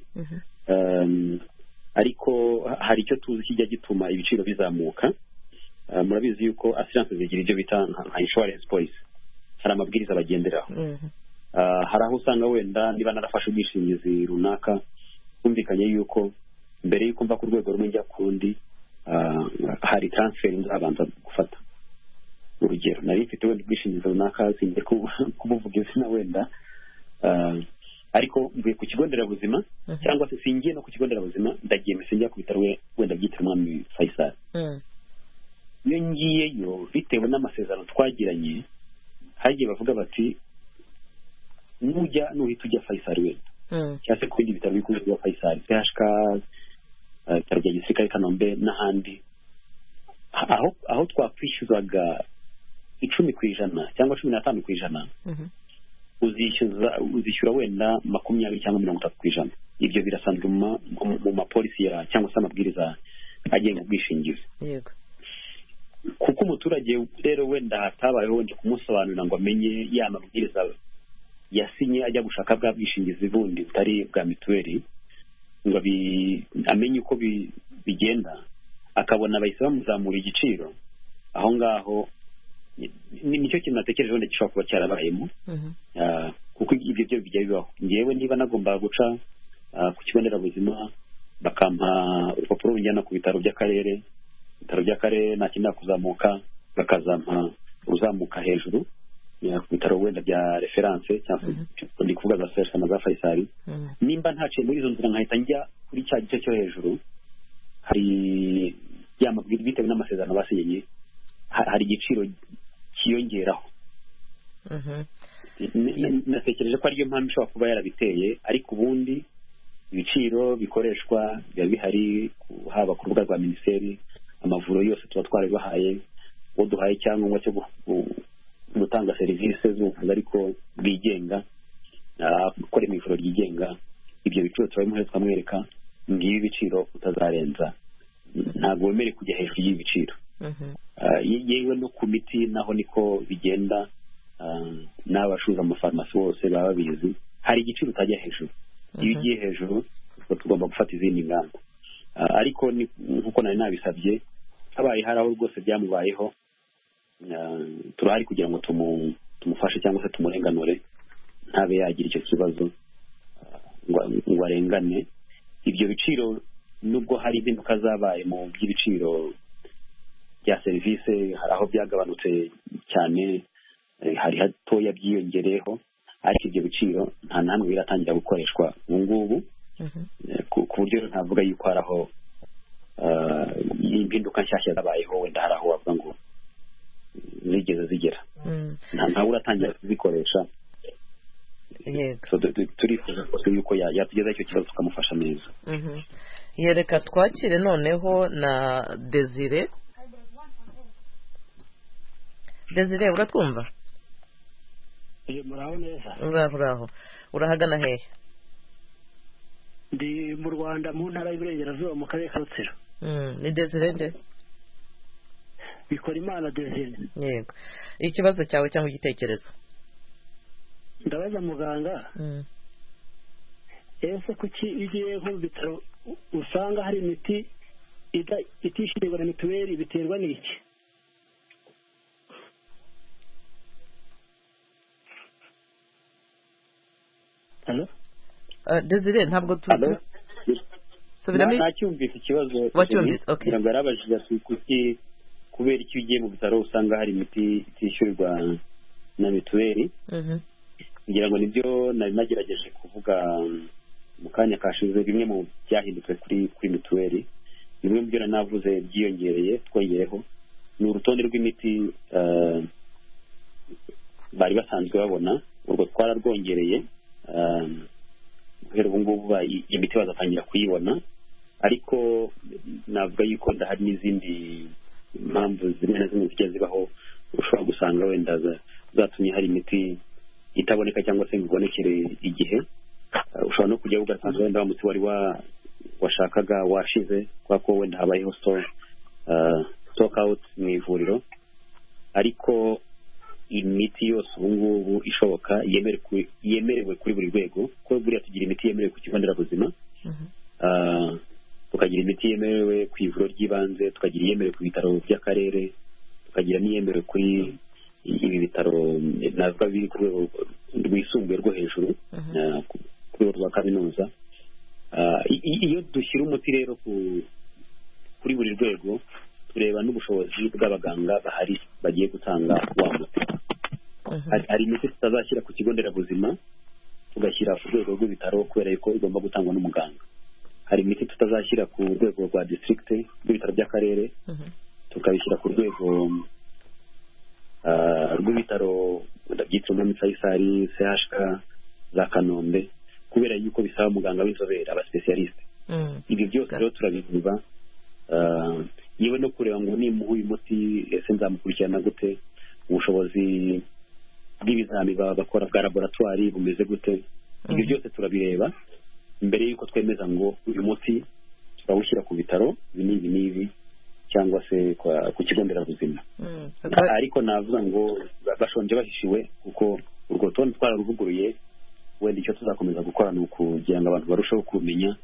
ariko hari icyo tuzi kijya gituma ibiciro bizamuka. Murabizi yuko assurance zigira ibyo bita nka insurance policy, hari amabwiriza bagenderaho. Hari aho usanga wenda niba narafashe ubwishingizi runaka kumvikanye yuko mbere y'uko mva ku rwego rumwe njya ku rundi hari transfer nzabanza gufata. Urugero, nari mfite wenda ubwishingizi runaka sinjye kubuvuga izina wenda, ariko mvuye ku kigo nderabuzima cyangwa se singiye no ku kigo nderabuzima, ndagiye mbese njya ku bitaro wenda byitiriwe Umwami Faisal. Iyo ngiyeyo bitewe n'amasezerano twagiranye, hagiye bavuga bati nujya nuhita ujya Faisal wenda cyangwa se ku bindi bitaro bikuru bya Faisal, C H K, ibitaro bya gisirikare Kanombe n'ahandi, aho aho twakwishyuzaga icumi ku ijana cyangwa cumi n'atanu ku ijana, uzishyuza uzishyura wenda makumyabiri cyangwa mirongo itatu ku ijana. Ibyo birasanzwe mu mapolisi ya cyangwa se amabwiriza agenga ubwishingizi. Yego. Kuko umuturage rero wenda hatabayeho wenda kumusobanurira ngo amenye ya mabwiriza yasinye ajya gushaka bwa bwishingizi bundi butari bwa mituweli, ngo amenye uko bigenda, akabona bahise bamuzamura igiciro, aho ngaho nicyo kintu natekereje wenda gishobora kuba cyarabayemo. Kuko ibyo byo bijya bibaho. Ngewe niba nagomba guca ku kigo nderabuzima bakampa urupapuro runjyana ku bitaro by'akarere, ibitaro by'akarere nakenera kuzamuka bakazampa uzamuka hejuru ku bitaro wenda bya reference cyangwa ndi kuvuga za Serge na za Faisal. Nimba ntaciye muri izo nzira nkahita njya kuri cya gice cyo hejuru, hari yamabwira bitewe n'amasezerano basinye, hari igiciro kiyongeraho. Natekereje ko ariyo mpamvu ishobora kuba yarabiteye, ariko ubundi ibiciro bikoreshwa biba bihari haba ku rubuga rwa Minisiteri. Amavuriro yose tuba twarabibahaye, uwo duhaye icyangombwa cyo gutanga serivisi z'ubuvuzi ariko bwigenga, gukora mu ivuriro ryigenga ibyo biciro turabimuhe tukamwereka ngibi ibiciro utazarenza ntabwo wemerewe kujya hejuru y'ibiciro yewe no ku miti naho niko bigenda n'abacuruza amafarumasi bose baba babizi hari igiciro utajya hejuru iyo ugiye hejuru tugomba gufata izindi ngamba ariko nk'uko nari nabisabye habaye hari aho rwose byamubayeho turahari kugira ngo tumufashe cyangwa se tumurenganure ntabe yagira icyo kibazo ngo arengane ibyo biciro nubwo hari impinduka zabaye mu by'ibiciro bya serivisi hari aho byagabanutse cyane hari hatoya byiyongereyeho ariko ibyo biciro nta namwe biratangira gukoreshwa ubu ngubu ku buryo ntavuga yuko hari aho impinduka nshyashya zabayeho wenda hari aho wavuga ngo zigeze zigera ntawe uratangira kuzikoresha turifuza rwose yuko yatugezaho icyo kibazo tukamufasha neza
yereka twakire noneho na Desire Desire uratwumva
muraho neza
uraho uraho urahagana hehe
ndi mu Rwanda mu ntara y'Iburengerazuba mu karere ka Rutsiro
ni Desire nde
bikora imana Desire
yego ikibazo cyawe cyangwa igitekerezo
ndabaza muganga ese kuki igiye nko mu bitaro usanga hari imiti itishyurwa na mituweli biterwa n'iki hano
Desire ntabwo tuzi
subiramo nacyumvise ikibazo
wacyumvise okay
ntabwo yarabajije kuki kubera icyo ugiye mu bitaro usanga hari imiti itishyurwa na mituweli kugira ngo nibyo nari nagerageje kuvuga mu kanya kashize bimwe mu byahindutse kuri kuri mituweli bimwe mu byo navuze byiyongereye twongereho ni urutonde rw'imiti bari basanzwe babona urwo twararwongereye guhera ubu ngubu imiti bazatangira kuyibona ariko navuga yuko ndahari n'izindi impamvu zimwe na zimwe zijya zibaho ushobora gusanga wenda zatumye hari imiti itaboneka cyangwa se ngo ibonekere igihe ushobora no kujya ugasanga wenda wa muti wari washakaga washize kubera ko wenda habayeho stock out mu ivuriro ariko imiti yose ubu ngubu ishoboka yemerewe kuri buri rwego kuko buriya tugira imiti yemerewe ku kigo nderabuzima tukagira imiti yemerewe ku ivuriro ry'ibanze tukagira iyemerewe ku bitaro by'akarere tukagira n'iyemerewe kuri ibi bitaro navuga biri ku rwego rwisumbuye rwo hejuru ku rwego rwa kaminuza iyo dushyira umuti rero kuri buri rwego tureba n'ubushobozi bw'abaganga bahari bagiye gutanga wa muti hari imiti tutazashyira ku kigo nderabuzima tugashyira ku rwego rw'ibitaro kubera ko igomba gutangwa n'umuganga hari imiti tutazashyira ku rwego rwa district rw'ibitaro by'akarere tukabishyira ku rwego rw'ibitaro byitwa nka Faisal C H K za Kanombe kubera yuko bisaba umuganga w'inzobere aba specialist ibi byose rero turabivuga yewe no kureba ngo nimuha uyu muti ese nzamukurikirana gute ubushobozi bw'ibizami bakora bwa laboratoire bumeze gute ibi byose turabireba mbere yuko twemeza ngo uyu muti turawushyira ku bitaro ibi n'ibi n'ibi cyangwa se ku kigo nderabuzima ariko navuga ngo bashonje bahishiwe kuko urwo rutonde twararuvuguruye wenda icyo tuzakomeza gukora ni ukugira ngo abantu barusheho kumenya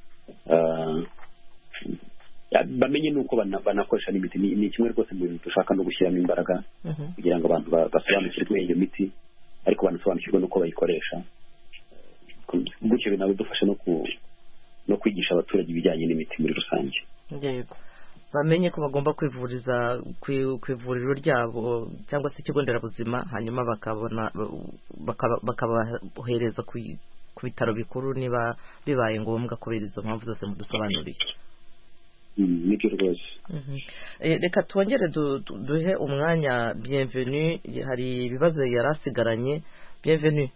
bamenye nuko banakoresha n'imiti ni kimwe rwose mu bintu dushaka no gushyiramo imbaraga kugira ngo abantu basobanukirwe iyo miti ariko banasobanukirwe nuko bayikoresha gutyo binaba bidufasha no kwigisha abaturage ibijyanye n'imiti muri rusange
yego bamenye ko bagomba kwivuriza ku ivuriro ryabo cyangwa se ikigo nderabuzima hanyuma bakabona bakabahereza ku bitaro bikuru niba bibaye ngombwa kubera izo mpamvu zose mudusobanuriye
nibyo rwose
reka twongere duhe umwanya Bienvenue hari ibibazo yari asigaranye Bienvenue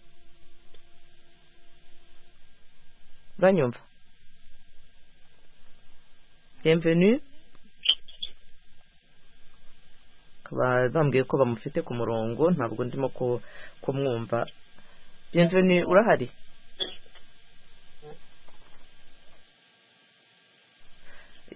uranyumva Bienvenue bambwiye ko bamufite ku murongo ntabwo ndimo kumwumva Bienvenue urahari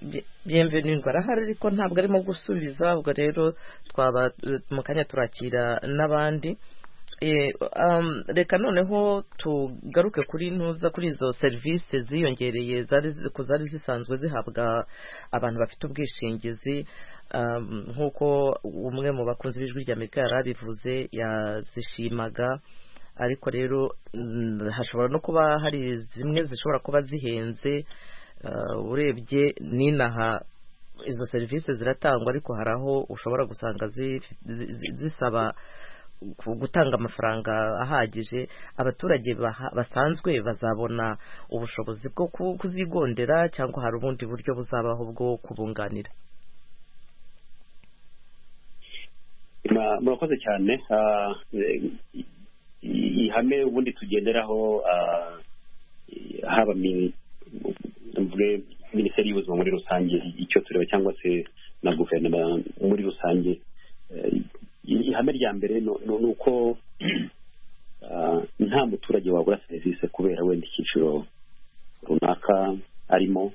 bienvenue arahari ariko ntabwo arimo gusubiza, ubwo rero twaba mu kanya turakira n'abandi. Reka noneho tugaruke kuri ntuza kuri izo serivisi ziyongereye zari zari zisanzwe zihabwa abantu bafite ubwishingizi, nk'uko umwe mu bakunzi b'ijwi ry'Amerika yari abivuze yazishimaga, ariko rero hashobora no kuba hari zimwe zishobora kuba zihenze. Urebye n'inaha izo serivisi ziratangwa, ariko hari aho ushobora gusanga zisaba gutanga amafaranga ahagije. Abaturage basanzwe bazabona ubushobozi bwo kuzigondera cyangwa hari ubundi buryo buzabaho bwo kubunganira?
Murakoze cyane. Ihame ubundi tugenderaho haba mvuge minisiteri y'ubuzima muri rusange, icyo tureba cyangwa se na guverinoma muri rusange, ihame rya mbere ni uko nta muturage wabura serivisi kubera wenda icyiciro runaka arimo,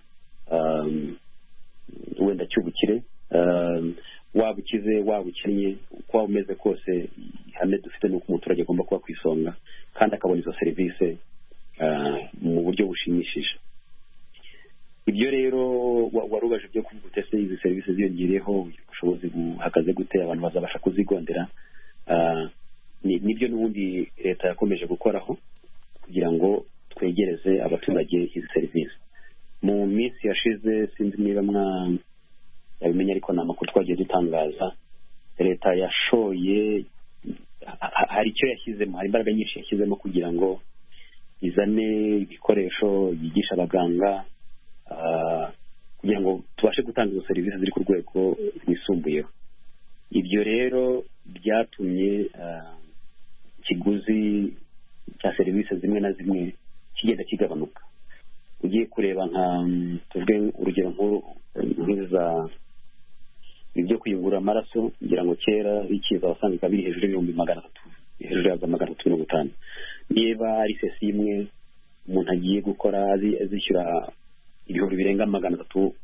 wenda cy'ubukire, waba ukize waba ukennye, uko waba umeze kose, ihame dufite ni uko umuturage agomba kuba ku isonga kandi akabona izo serivisi mu buryo bushimishije. Ibyo rero warubaje byo kuvuga utese izi serivisi ziyongereyeho, ubushobozi buhagaze gute, abantu bazabasha kuzigondera, nibyo n'ubundi leta yakomeje gukoraho kugira ngo twegereze abaturage izi serivisi. Mu minsi yashize sinzi niba mwabimenya, ariko ni amakuru twagiye dutangaza, leta yashoye, hari icyo yashyizemo, hari imbaraga nyinshi yashyizemo kugira ngo izane ibikoresho yigisha abaganga kugira ngo tubashe gutanga izo serivisi ziri ku rwego rwisumbuyeho. Ibyo rero byatumye ikiguzi cya serivisi zimwe na zimwe kigenda kigabanuka. Ugiye kureba nka tuvuge urugero nk'iza ibyo kuyungurura amaraso, ngira ngo kera bikiza wasanga biri hejuru y'ibihumbi magana atatu, hejuru ya magana atatu mirongo itanu. Niba ari sesi imwe umuntu agiye gukora azishyura ibihumbi birenga magana atatu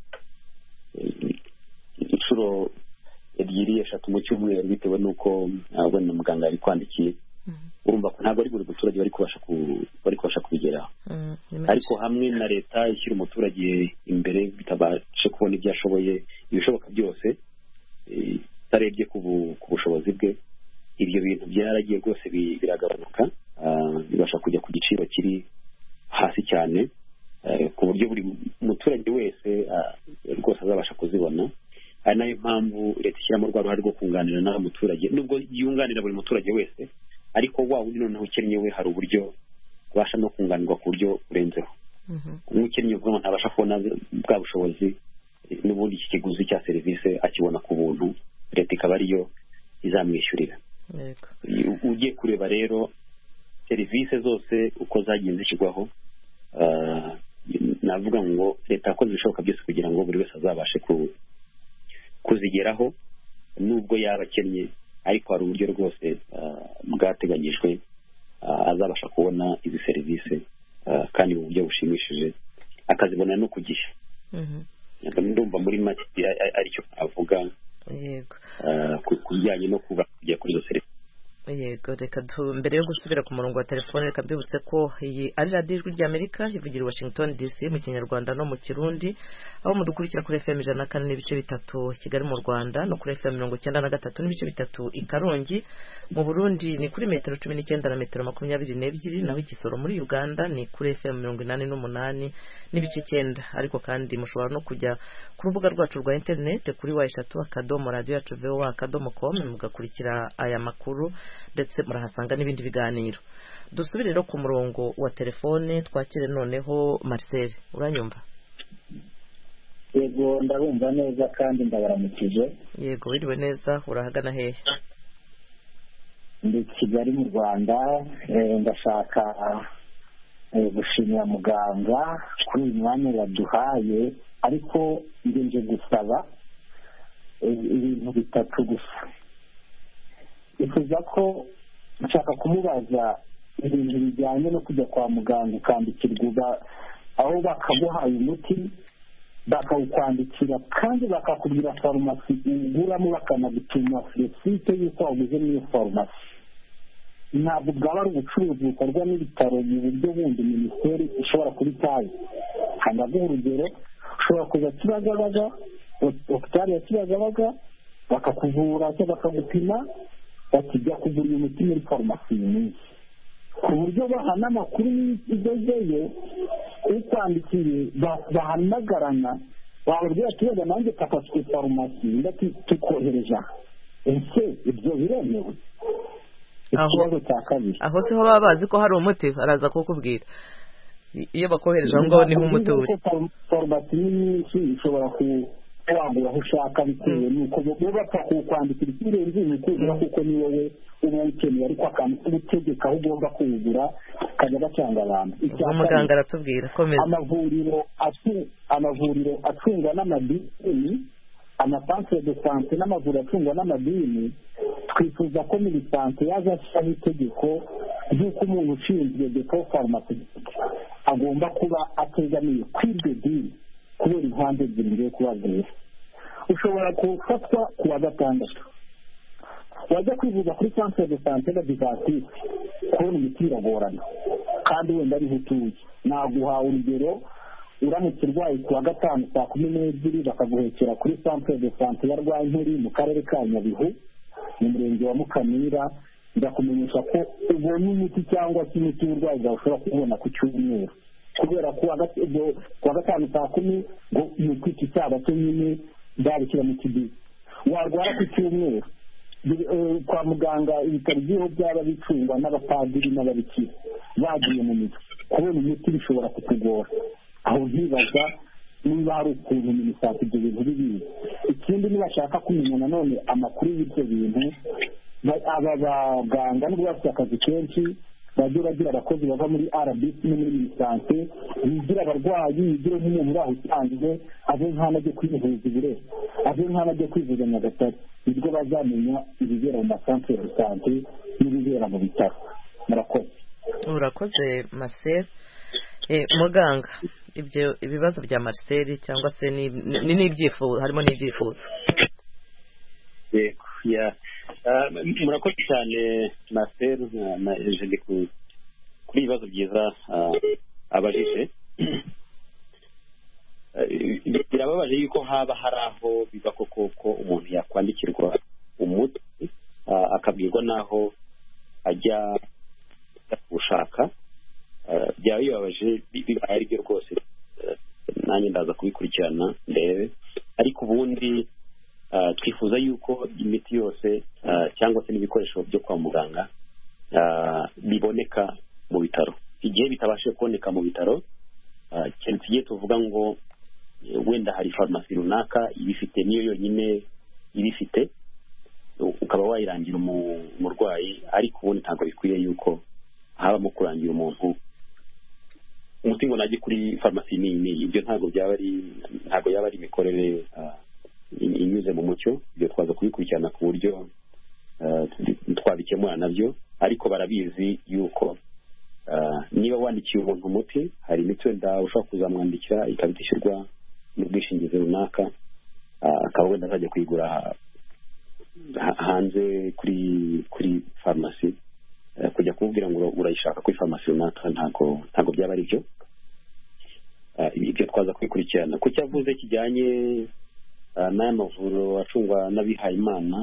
inshuro ebyiri eshatu mu cyumweru, bitewe n'uko wenda muganga yari kwandikiye, urumva ko ntabwo ari buri muturage bari kubasha bari kubasha kubigeraho. Ariko hamwe na leta ishyira umuturage imbere, bitabashe kubona ibyo ashoboye, ibishoboka byose, itarebye ku bushobozi bwe, ibyo bintu byaragiye rwose biragabanuka, bibasha kujya ku giciro kiri hasi cyane, ku buryo buri muturage wese rwose azabasha kuzibona. Ari nayo mpamvu leta ishyiramo rwa ruhare rwo kunganira n'aho muturage, nubwo yunganira buri muturage wese, ariko wa wundi noneho ukennye we hari uburyo abasha no kunganirwa ku buryo burenzeho. Umukennye ubwo ntabasha kubona bwa bushobozi, n'ubundi iki kiguzi cya serivisi akibona ku buntu, leta ikaba ariyo izamwishyurira. Ugiye kureba rero serivisi zose uko zagiye zishyirwaho, navuga ngo leta yakoze ibishoboka byose kugira ngo buri wese azabashe kuzigeraho, nubwo yaba akennye, ariko hari uburyo rwose bwateganyijwe azabasha kubona izi serivisi kandi mu buryo bushimishije, akazibona no ku gihe. Ndumva muri make aricyo avuga ku bijyanye no kuba kujya kuri izo serivisi.
Yego, reka mbere yo gusubira ku murongo wa telefone, reka mbibutse ko iyi ari radiyo ijwi ry'Amerika ivugira i Washington D C mu Kinyarwanda no mu Kirundi, aho mudukurikira kuri F M ijana na kane n'ibice bitatu Kigali mu Rwanda, no kuri F M mirongo icyenda na gatatu n'ibice bitatu i Karongi. Mu Burundi ni kuri metero cumi n'icyenda na metero makumyabiri n'ebyiri, naho Igisoro muri Uganda ni kuri F M mirongo inani n'umunani n'ibice icyenda. Ariko kandi mushobora no kujya ku rubuga rwacu rwa internet kuri wa eshatu akadomo radio yacu V O A akadomo com, mugakurikira aya makuru ndetse murahasanga n'ibindi biganiro. Dusubire rero ku murongo wa telefone, twakire noneho Marcel. Uranyumva?
Yego, ndarumva neza kandi ndabaramukije.
Yego, wiriwe neza, urahagana hehe?
Ndi Kigali mu Rwanda. Ndashaka gushimira muganga kuri uyu mwanya yaduhaye, ariko ngenje gusaba ibintu bitatu gusa. Ifuza ko nshaka kumubaza ibintu bijyanye no kujya kwa muganga ukandikirwa aho bakaguhaye umuti, bakawukwandikira kandi bakakubwira farumasi uguramo bakanagutuma resite y'uko waguze muri iyo farumasi. Ntabwo bwaba ari ubucuruzi bukorwa n'ibitaro mu buryo bundi minisiteri ishobora kubitaza. Hanaguha urugero, ushobora kuza Kibagabaga, hopitali ya Kibagabaga bakakuvura cyangwa bakagupima bakijya kugura uyu muti muri farumasi nyinshi, ku buryo bahana amakuru y'igezeyo ukwandikiye bahanagarana wababwira ati wenda nanjye kapasite farumasi ndati tukohereja. Ese ibyo biremewe? Ikibazo cya kabiri,
aho siho baba bazi ko hari umuti araza kukubwira iyo bakohereje aho ngaho niho umuti uri.
Farumasi nyinshi ishobora wagura aho ushaka bitewe n'uko bo bapfa kukwandikira ikirenze n'ukugura kuko ni wowe uba ukeneye, ariko akantu k'ubutegeka aho ugomba kuwugura kajya gacanga abantu.
Umuganga aratubwira komeza.
Amavuriro amavuriro acungwa n'amadini, amasantere de sante n'amavuriro acungwa n'amadini, twifuza ko minisante yaza ashyiraho itegeko ry'uko umuntu ushinzwe depo farumasi agomba kuba ategamiye kuri iryo dini kubera impande ebyiri ngiye kubabwira. Ushobora gufatwa ku wa gatandatu wajya kwivuza kuri santere de sante d'adivantiste, kubona imiti biragorana kandi wenda ariho utuye. Naguha urugero, uramutse urwaye ku wa gatanu saa kumi n'ebyiri bakaguhekera kuri santere de sante ya Rwankeri mu karere ka Nyabihu mu murenge wa Mukamira, ndakumenyesha ko ubona imiti cyangwa se imiti y'uburwayi bwawe ushobora kubona ku cyumweru, kubera ku wa gatanu saa kumi ngo ni ukwita isabato nyine babishyira mu kibizi. Warwara ku cyumweru kwa muganga ibitaro by'iho byaba bicungwa n'abapadiri n'ababikira bagiye mu miti, kubona imiti bishobora kutugora. Aho ntibaza niba hari ukuntu minisante ibyo bintu bibizi. Ikindi nibashaka kumenya nanone amakuru y'ibyo bintu, aba baganga nubwo bafite akazi kenshi bajye bagira abakozi bava muri R B C no muri minisante bigira abarwayi, bigire nk'umuntu uraho usanzwe ave nk'aho ajya kwivuza Ibirere, ave nk'aho ajya kwivuza Nyagatare, nibwo bazamenya ibibera mu masantere de sante n'ibibera mu bitaro. Murakoze.
Urakoze Marcel. Eh, muganga, ibyo ibibazo bya Marcel cyangwa se ni n'ibyifuzo, harimo n'ibyifuzo.
Yego, ya murakoze cyane Marcel na Eugene kuri ibibazo byiza abajije. Birababaje yuko haba hari aho biva koko ko umuntu yakwandikirwa umuti akabwirwa n'aho ajya gushaka. Byaba bibabaje, bibaye ari byo rwose nanjye ndaza kubikurikirana ndebe, ariko ubundi twifuza yuko imiti yose cyangwa se n'ibikoresho byo kwa muganga biboneka mu bitaro. Igihe bitabashe kuboneka mu bitaro, cyane tugiye tuvuga ngo wenda hari farumasi runaka ibifite, niyo yonyine ibifite, ukaba wayirangira umurwayi, ariko ubundi ntabwo bikwiye yuko habamo kurangira umuntu umuti ngo najye kuri farumasi nini. Ibyo ntabwo byaba ari ntabwo yaba ari imikorere inyuze mu mucyo. Ibyo twaza kubikurikirana ku buryo twabikemura nabyo, ariko barabizi yuko niba wandikiye umuntu umuti, hari imiti wenda ushobora kuzamwandikira ikaba itishyurwa n'ubwishingizi runaka, akaba wenda azajya kuyigura hanze kuri kuri farumasi, kujya kumubwira ngo urayishaka kuri farumasi runaka, ntabwo ntabwo byaba ari byo. Ibyo twaza kubikurikirana. Ku cyavuze kijyanye n'aya mavuriro acungwa n'abihaye Imana,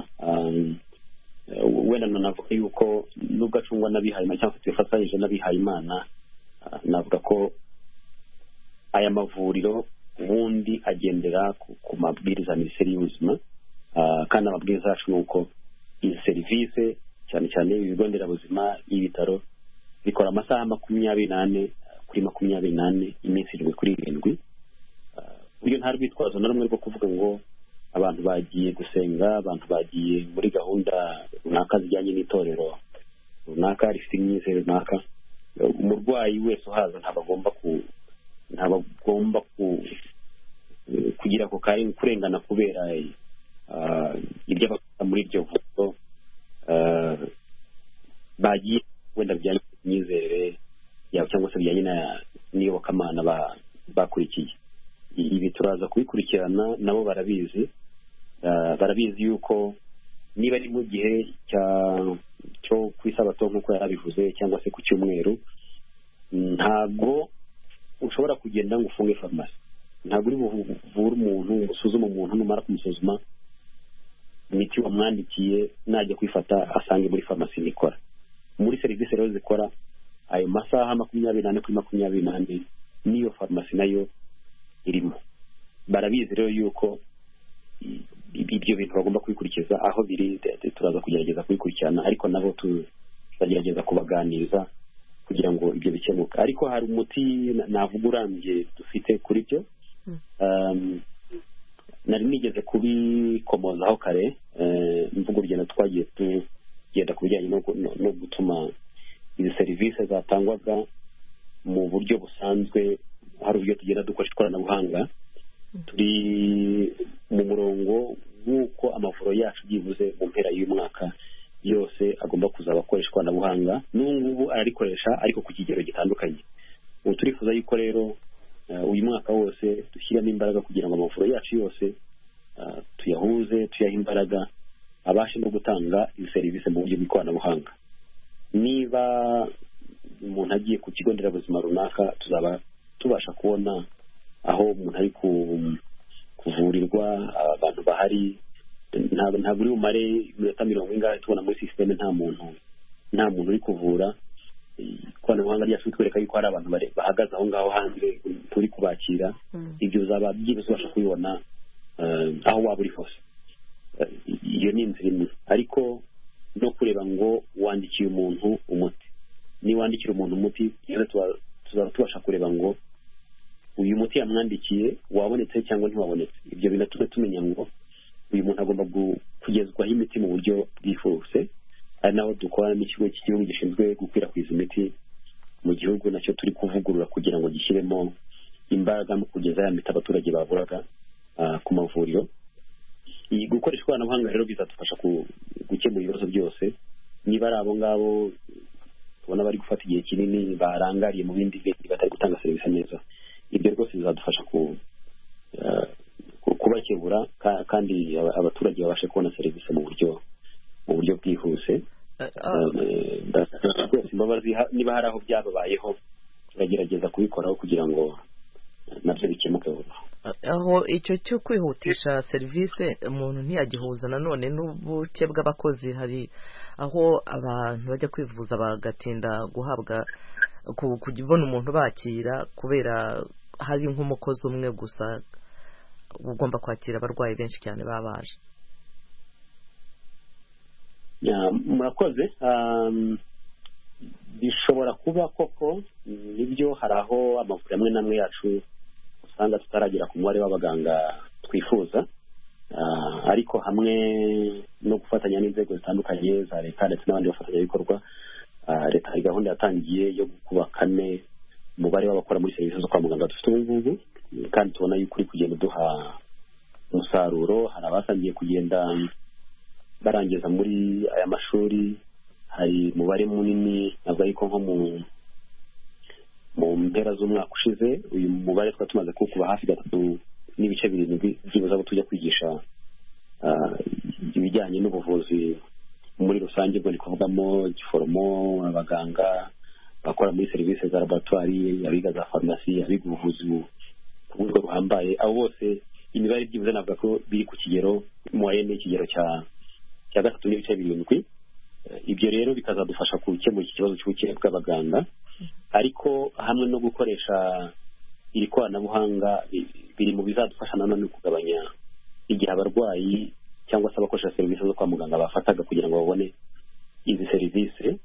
wenda navuga yuko nubwo acungwa n'abihaye Imana cyangwa se tufatanyije n'abihaye Imana, navuga ko aya mavuriro ubundi agendera ku mabwiriza ya Minisiteri y'Ubuzima, kandi amabwiriza yacu ni uko iyi serivisi cyane cyane ibigo nderabuzima y'ibitaro bikora amasaha makumyabiri n'ane kuri makumyabiri n'ane, iminsi irindwi kuri irindwi. Uburyo nta rwitwazo na rumwe rwo kuvuga ngo abantu bagiye gusenga, abantu bagiye muri gahunda runaka zijyanye n'itorero runaka rifite imyizere runaka. Umurwayi wese uhaza ntabwo agomba ku ntabwo agomba ku kugira ko kari kurengana kubera ibyo bakora muri iryo vuriro bagiye wenda bijyanye n'imyizerere yabo cyangwa se bijyanye n'iyobokamana bakurikiye. Ibi turaza kubikurikirana nabo barabizi barabizi yuko niba ari mu gihe cyo ku isabato nk'uko yarabivuze cyangwa se ku cyumweru ntabwo ushobora kugenda ngo ufunge farumasi, ntabwo uri buvure umuntu ngo usuzume umuntu numara kumusuzuma imiti wamwandikiye najya kwifata asange muri farumasi nikora. Muri serivisi rero zikora ayo masaha makumyabiri n'ane kuri makumyabiri n'ane niyo farumasi nayo irimo. Barabizi rero yuko ibyo bintu bagomba kubikurikiza aho biri, turaza kugerageza kubikurikirana, ariko nabo tuzagerageza kubaganiriza kugira ngo ibyo bikemuke. Ariko hari umuti navuga urambye dufite kuri byo, nari nigeze kubikomozaho kare, mvuga urugendo twagiye tugenda ku bijyanye no gutuma izi serivisi zatangwaga mu buryo busanzwe, hari uburyo tugenda dukoresha ikoranabuhanga. Turi mu murongo w'uko amavuriro yacu byibuze mu mpera y'umwaka yose agomba kuzaba akoresha ikoranabuhanga. N'ubu ararikoresha ariko ku kigero gitandukanye. Ubu turifuza yuko rero uyu mwaka wose dushyiramo imbaraga kugira ngo amavuriro yacu yose tuyahuze, tuyahe imbaraga, abashe no gutanga iyi serivisi mu buryo bw'ikoranabuhanga. Niba umuntu agiye ku kigo nderabuzima runaka, tuzaba tubasha kubona aho umuntu ari kuvurirwa, abantu bahari, ntabwo uri bumare iminota mirongo ingahe tubona muri sisiteme nta muntu nta muntu uri kuvura. Ikoranabuhanga ryacu bitwereka yuko hari abantu bahagaze aho ngaho hanze turi kubakira. Ibyo uzaba byibuze ubasha kubibona aho waba uri hose. Iyo ni inzira imwe, ariko no kureba ngo wandikiye umuntu umuti, ni wandikira umuntu umuti tuzaba tubasha kureba ngo uyu muti yamwandikiye wabonetse cyangwa ntiwabonetse. Ibyo binatume tumenya ngo uyu muntu agomba kugezwaho imiti mu buryo bwihuse. Ari naho dukorana n'ikigo cy'igihugu gishinzwe gukwirakwiza imiti mu gihugu, nacyo turi kuvugurura kugira ngo gishyiremo imbaraga mu kugeza ya miti abaturage baburaga ku mavuriro. Gukoresha ikoranabuhanga rero bizadufasha gukemura ibibazo byose. Niba ari abo ngabo tubona bari gufata igihe kinini barangariye mu bindi bintu batari gutanga serivisi neza, ibyo rwose bizadufasha kubakebura kandi abaturage babashe kubona serivisi mu buryo mu buryo bwihuse. Rwose imbabazi niba hari aho byababayeho turagerageza kubikoraho kugira ngo nabyo bikemuke vuba.
Aho icyo cyo kwihutisha serivisi umuntu ntiyagihuza nanone n'ubuke bw'abakozi. Hari aho abantu bajya kwivuza bagatinda guhabwa kubona umuntu bakira kubera hari nk'umukozi umwe gusa ugomba kwakira abarwayi benshi cyane baba baje.
Murakoze. Bishobora kuba koko nibyo, hari aho amavuriro amwe n'amwe yacu usanga tutaragera ku mubare w'abaganga twifuza, ariko hamwe no gufatanya n'inzego zitandukanye za leta ndetse n'abandi bafatanyabikorwa, leta hari gahunda yatangiye yo gukuba kane umubare w'abakora muri serivisi zo kwa muganga dufite ubu ngubu, kandi tubona yuko uri kugenda uduha umusaruro. Hari abasangiye kugenda barangiza muri aya mashuri, hari umubare munini ntabwo ariko nko mu mu mpera z'umwaka ushize uyu mubare twari tumaze kukuba hafi gatatu n'ibice birindwi byibuze abo tujya kwigisha ibijyanye n'ubuvuzi muri rusange, ubwo ni kuvugamo giforomo, abaganga bakora muri serivisi za laboratwari, abiga za farumasi, abiga ubuvuzi ku buryo buhambaye. Abo bose imibare byibuze navuga ko biri ku kigero muwaye n'ikigero cya cya gatatu n'ibice birindwi. Ibyo rero bikazadufasha gukemura iki kibazo cy'ubuke bw'abaganga, ariko hamwe no gukoresha iri koranabuhanga biri mu bizadufasha nanone kugabanya igihe abarwayi cyangwa se abakoresha serivisi zo kwa muganga bafataga kugira ngo babone izi serivisi.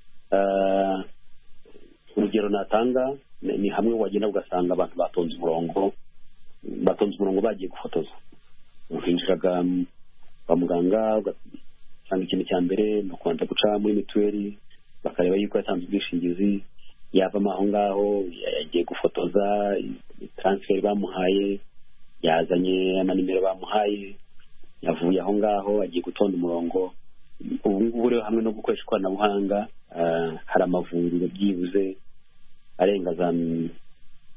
Urugero natanga ni hamwe wagenda ugasanga abantu batonze umurongo batonze umurongo bagiye gufotoza. Uhinjiraga kwa muganga ugasanga ikintu cya mbere ni ukubanza guca muri mituweli bakareba yuko yatanze ubwishingizi, yavamo aho ngaho yagiye gufotoza, transfer bamuhaye, yazanye amanimero bamuhaye, yavuye aho ngaho agiye gutonda umurongo. Ubu ngubu rero hamwe no gukoresha ikoranabuhanga hari amavuriro byibuze arenga za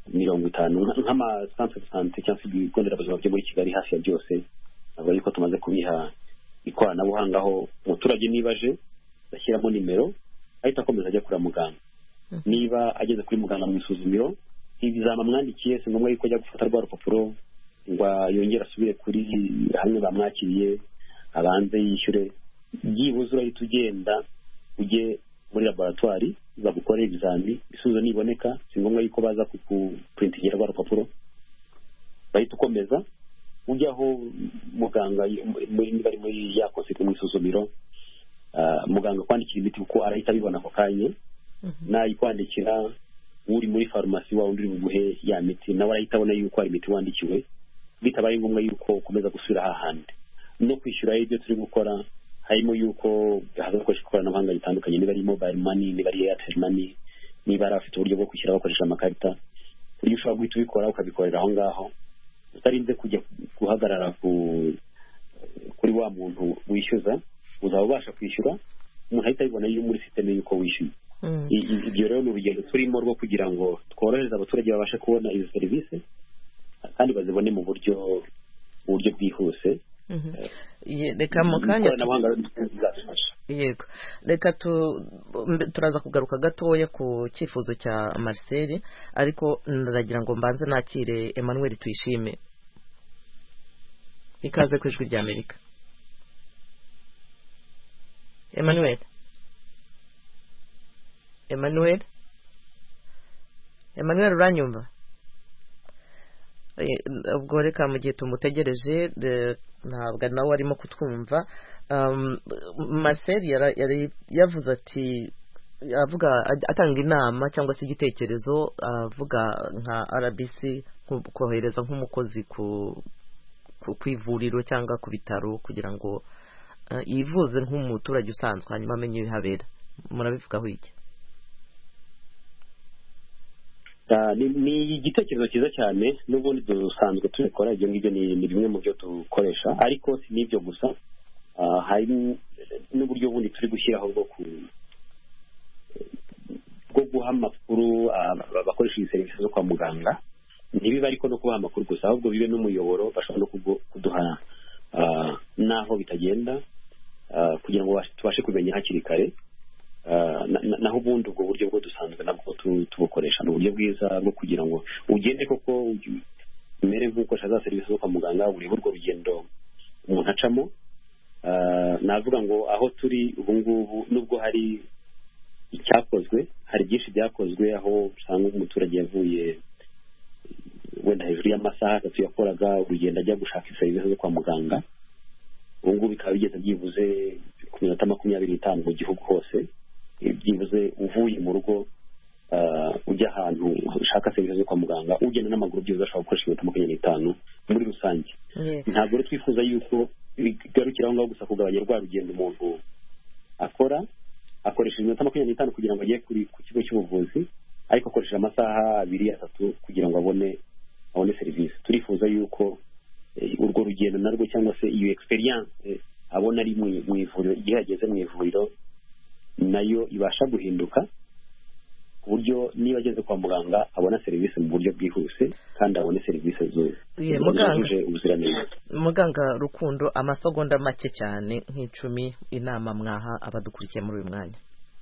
mirongo itanu nk'amasantere de sante cyangwa se ibigo nderabuzima byo muri Kigali hafi ya byose ntabwo yuko tumaze kubiha ikoranabuhanga aho umuturage niba aje ashyiramo nimero ahita akomeza ajya kuri muganga niba ageze kuri muganga mu isuzumiro ibizama mwandikiye si ngombwa yuko ajya gufata rwa rupapuro ngo yongere asubire kuri hamwe bamwakiriye abanze yishyure byibuze urahita ugenda ujye muri laboratwari bagukora ibizami ibisubizo niboneka si ngombwa yuko baza kukupurintingira rwa rupapuro bahita ukomeza ujya aho muganga niba ari muri ya konseri mu isuzumiro muganga kwandikira imiti kuko arahita abibona ako kanya nayikwandikira uri muri farumasi wawe uri buguhe ya miti nawe arahita abona yuko hari imiti wandikiwe bitabaye ngombwa yuko ukomeza gusubira hahandi no kwishyura ibyo turi gukora harimo yuko hazakoresha ikoranabuhanga ritandukanye niba ari mobile money niba ari airtel money niba ari afite uburyo bwo kwishyura bakoresha amakarita buryo ushobora guhita ubikora ukabikorera aho ngaho utarinze kujya guhagarara kuri wa muntu wishyuza uzaba ubasha kwishyura umuntu ahita abibona iyo muri sisiteme y'uko wishyuye ibyo rero ni urugendo turimo rwo kugira ngo tworohereze abaturage babashe kubona izo serivisi kandi bazibone mu buryo buryo bwihuse
reka mu kanya yego reka turaza kugaruka gatoya ku cyifuzo cya Marcel ariko ndagira ngo mbanze nakire Emmanuel Tuyishime ikaze ku ijwi rya Amerika. Emmanuel Emmanuel Emmanuel uranyumva? ubwo reka mu gihe tumutegereje ntabwo nawe arimo kutwumva. Marcel yari yavuze ati avuga atanga inama cyangwa se igitekerezo avuga nka R B C kohereza nk'umukozi ku ku ivuriro cyangwa ku bitaro kugira ngo yivuze nk'umuturage usanzwe hanyuma amenye ibihabera. Murabivugaho iki?
ni igitekerezo cyiza cyane n'ubundi dusanzwe tubikora ibyo ngibyo ni bimwe mu byo dukoresha ariko si n'ibyo gusa hari n'uburyo bundi turi gushyiraho bwo bwo guha amakuru abakoresha iyi serivisi zo kwa muganga ntibibe ariko no kubaha amakuru gusa ahubwo bibe n'umuyoboro bashobora no kuduha n'aho bitagenda kugira ngo tubashe kumenya hakiri kare naho ubundi ubwo buryo bwo dusanzwe nabwo tubukoresha ni uburyo bwiza bwo kugira ngo ugende koko umere nk'uko za serivisi zo kwa muganga urebe urwo rugendo umuntu acamo. navuga ngo aho turi ubu ngubu nubwo hari icyakozwe hari byinshi byakozwe aho usanga umuturage yavuye wenda hejuru y'amasaha atatu yakoraga urugendo ajya gushaka serivisi zo kwa muganga ubu ngubu bikaba bigeze byibuze ku minota makumyabiri n'itanu mu gihugu hose byibuze uvuye mu rugo ujya ahantu ushaka serivisi zo kwa muganga ugenda n'amaguru byibuze ashobora gukoresha iminota makumyabiri n'itanu muri rusange. ntabwo rero twifuza yuko bigarukira aho ngaho gusa kugabanya rwa rugendo umuntu akora akoresha iminota makumyabiri n'itanu kugira ngo ajye ku kigo cy'ubuvuzi ariko akoresha amasaha abiri atatu kugira ngo abone abone serivisi. turifuza yuko urwo rugendo narwo cyangwa se iyo experience abona ari mu ivuriro igihe ageze mu ivuriro nayo ibasha guhinduka ku buryo niba ageze kwa muganga abona serivisi mu buryo bwihuse kandi abone serivisi zuje ubuziranenge.
Muganga Rukundo, amasegonda make cyane nk'icumi inama mwaha abadukurikiye muri uyu mwanya.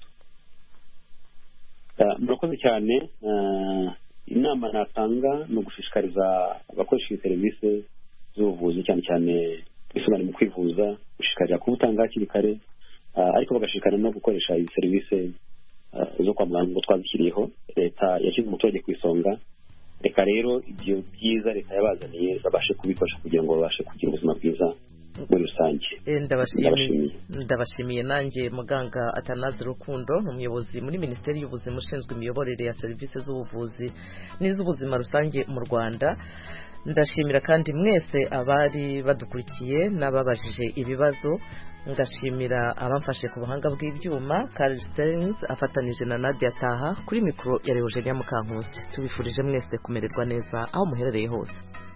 murakoze cyane. inama natanga ni ugushishikariza abakoresha iyi serivisi z'ubuvuzi cyane cyane bisungane mu kwivuza gushishikarira kubutanga hakiri kare ariko bagashishikara no gukoresha iyi serivisi zo kwa muganga ngo twazishyiriyeho. leta yashyize umuturage ku isonga, reka rero ibyo byiza leta yabazaniye babashe kubikoresha kugira ngo babashe kugira ubuzima bwiza muri rusange.
ndabashimiye nanjye muganga Atanazi Rukundo, umuyobozi muri Minisiteri y'Ubuzima ushinzwe imiyoborere ya serivisi z'ubuvuzi n'iz'ubuzima rusange mu Rwanda. ndashimira kandi mwese abari badukurikiye n'ababajije ibibazo. ngashimira abamfashe ku buhanga bw'ibyuma Carl Stearns afatanije na Nadia Taha, kuri mikoro ya Eugenia Mukankusi. tubifurije mwese kumererwa neza aho muherereye hose.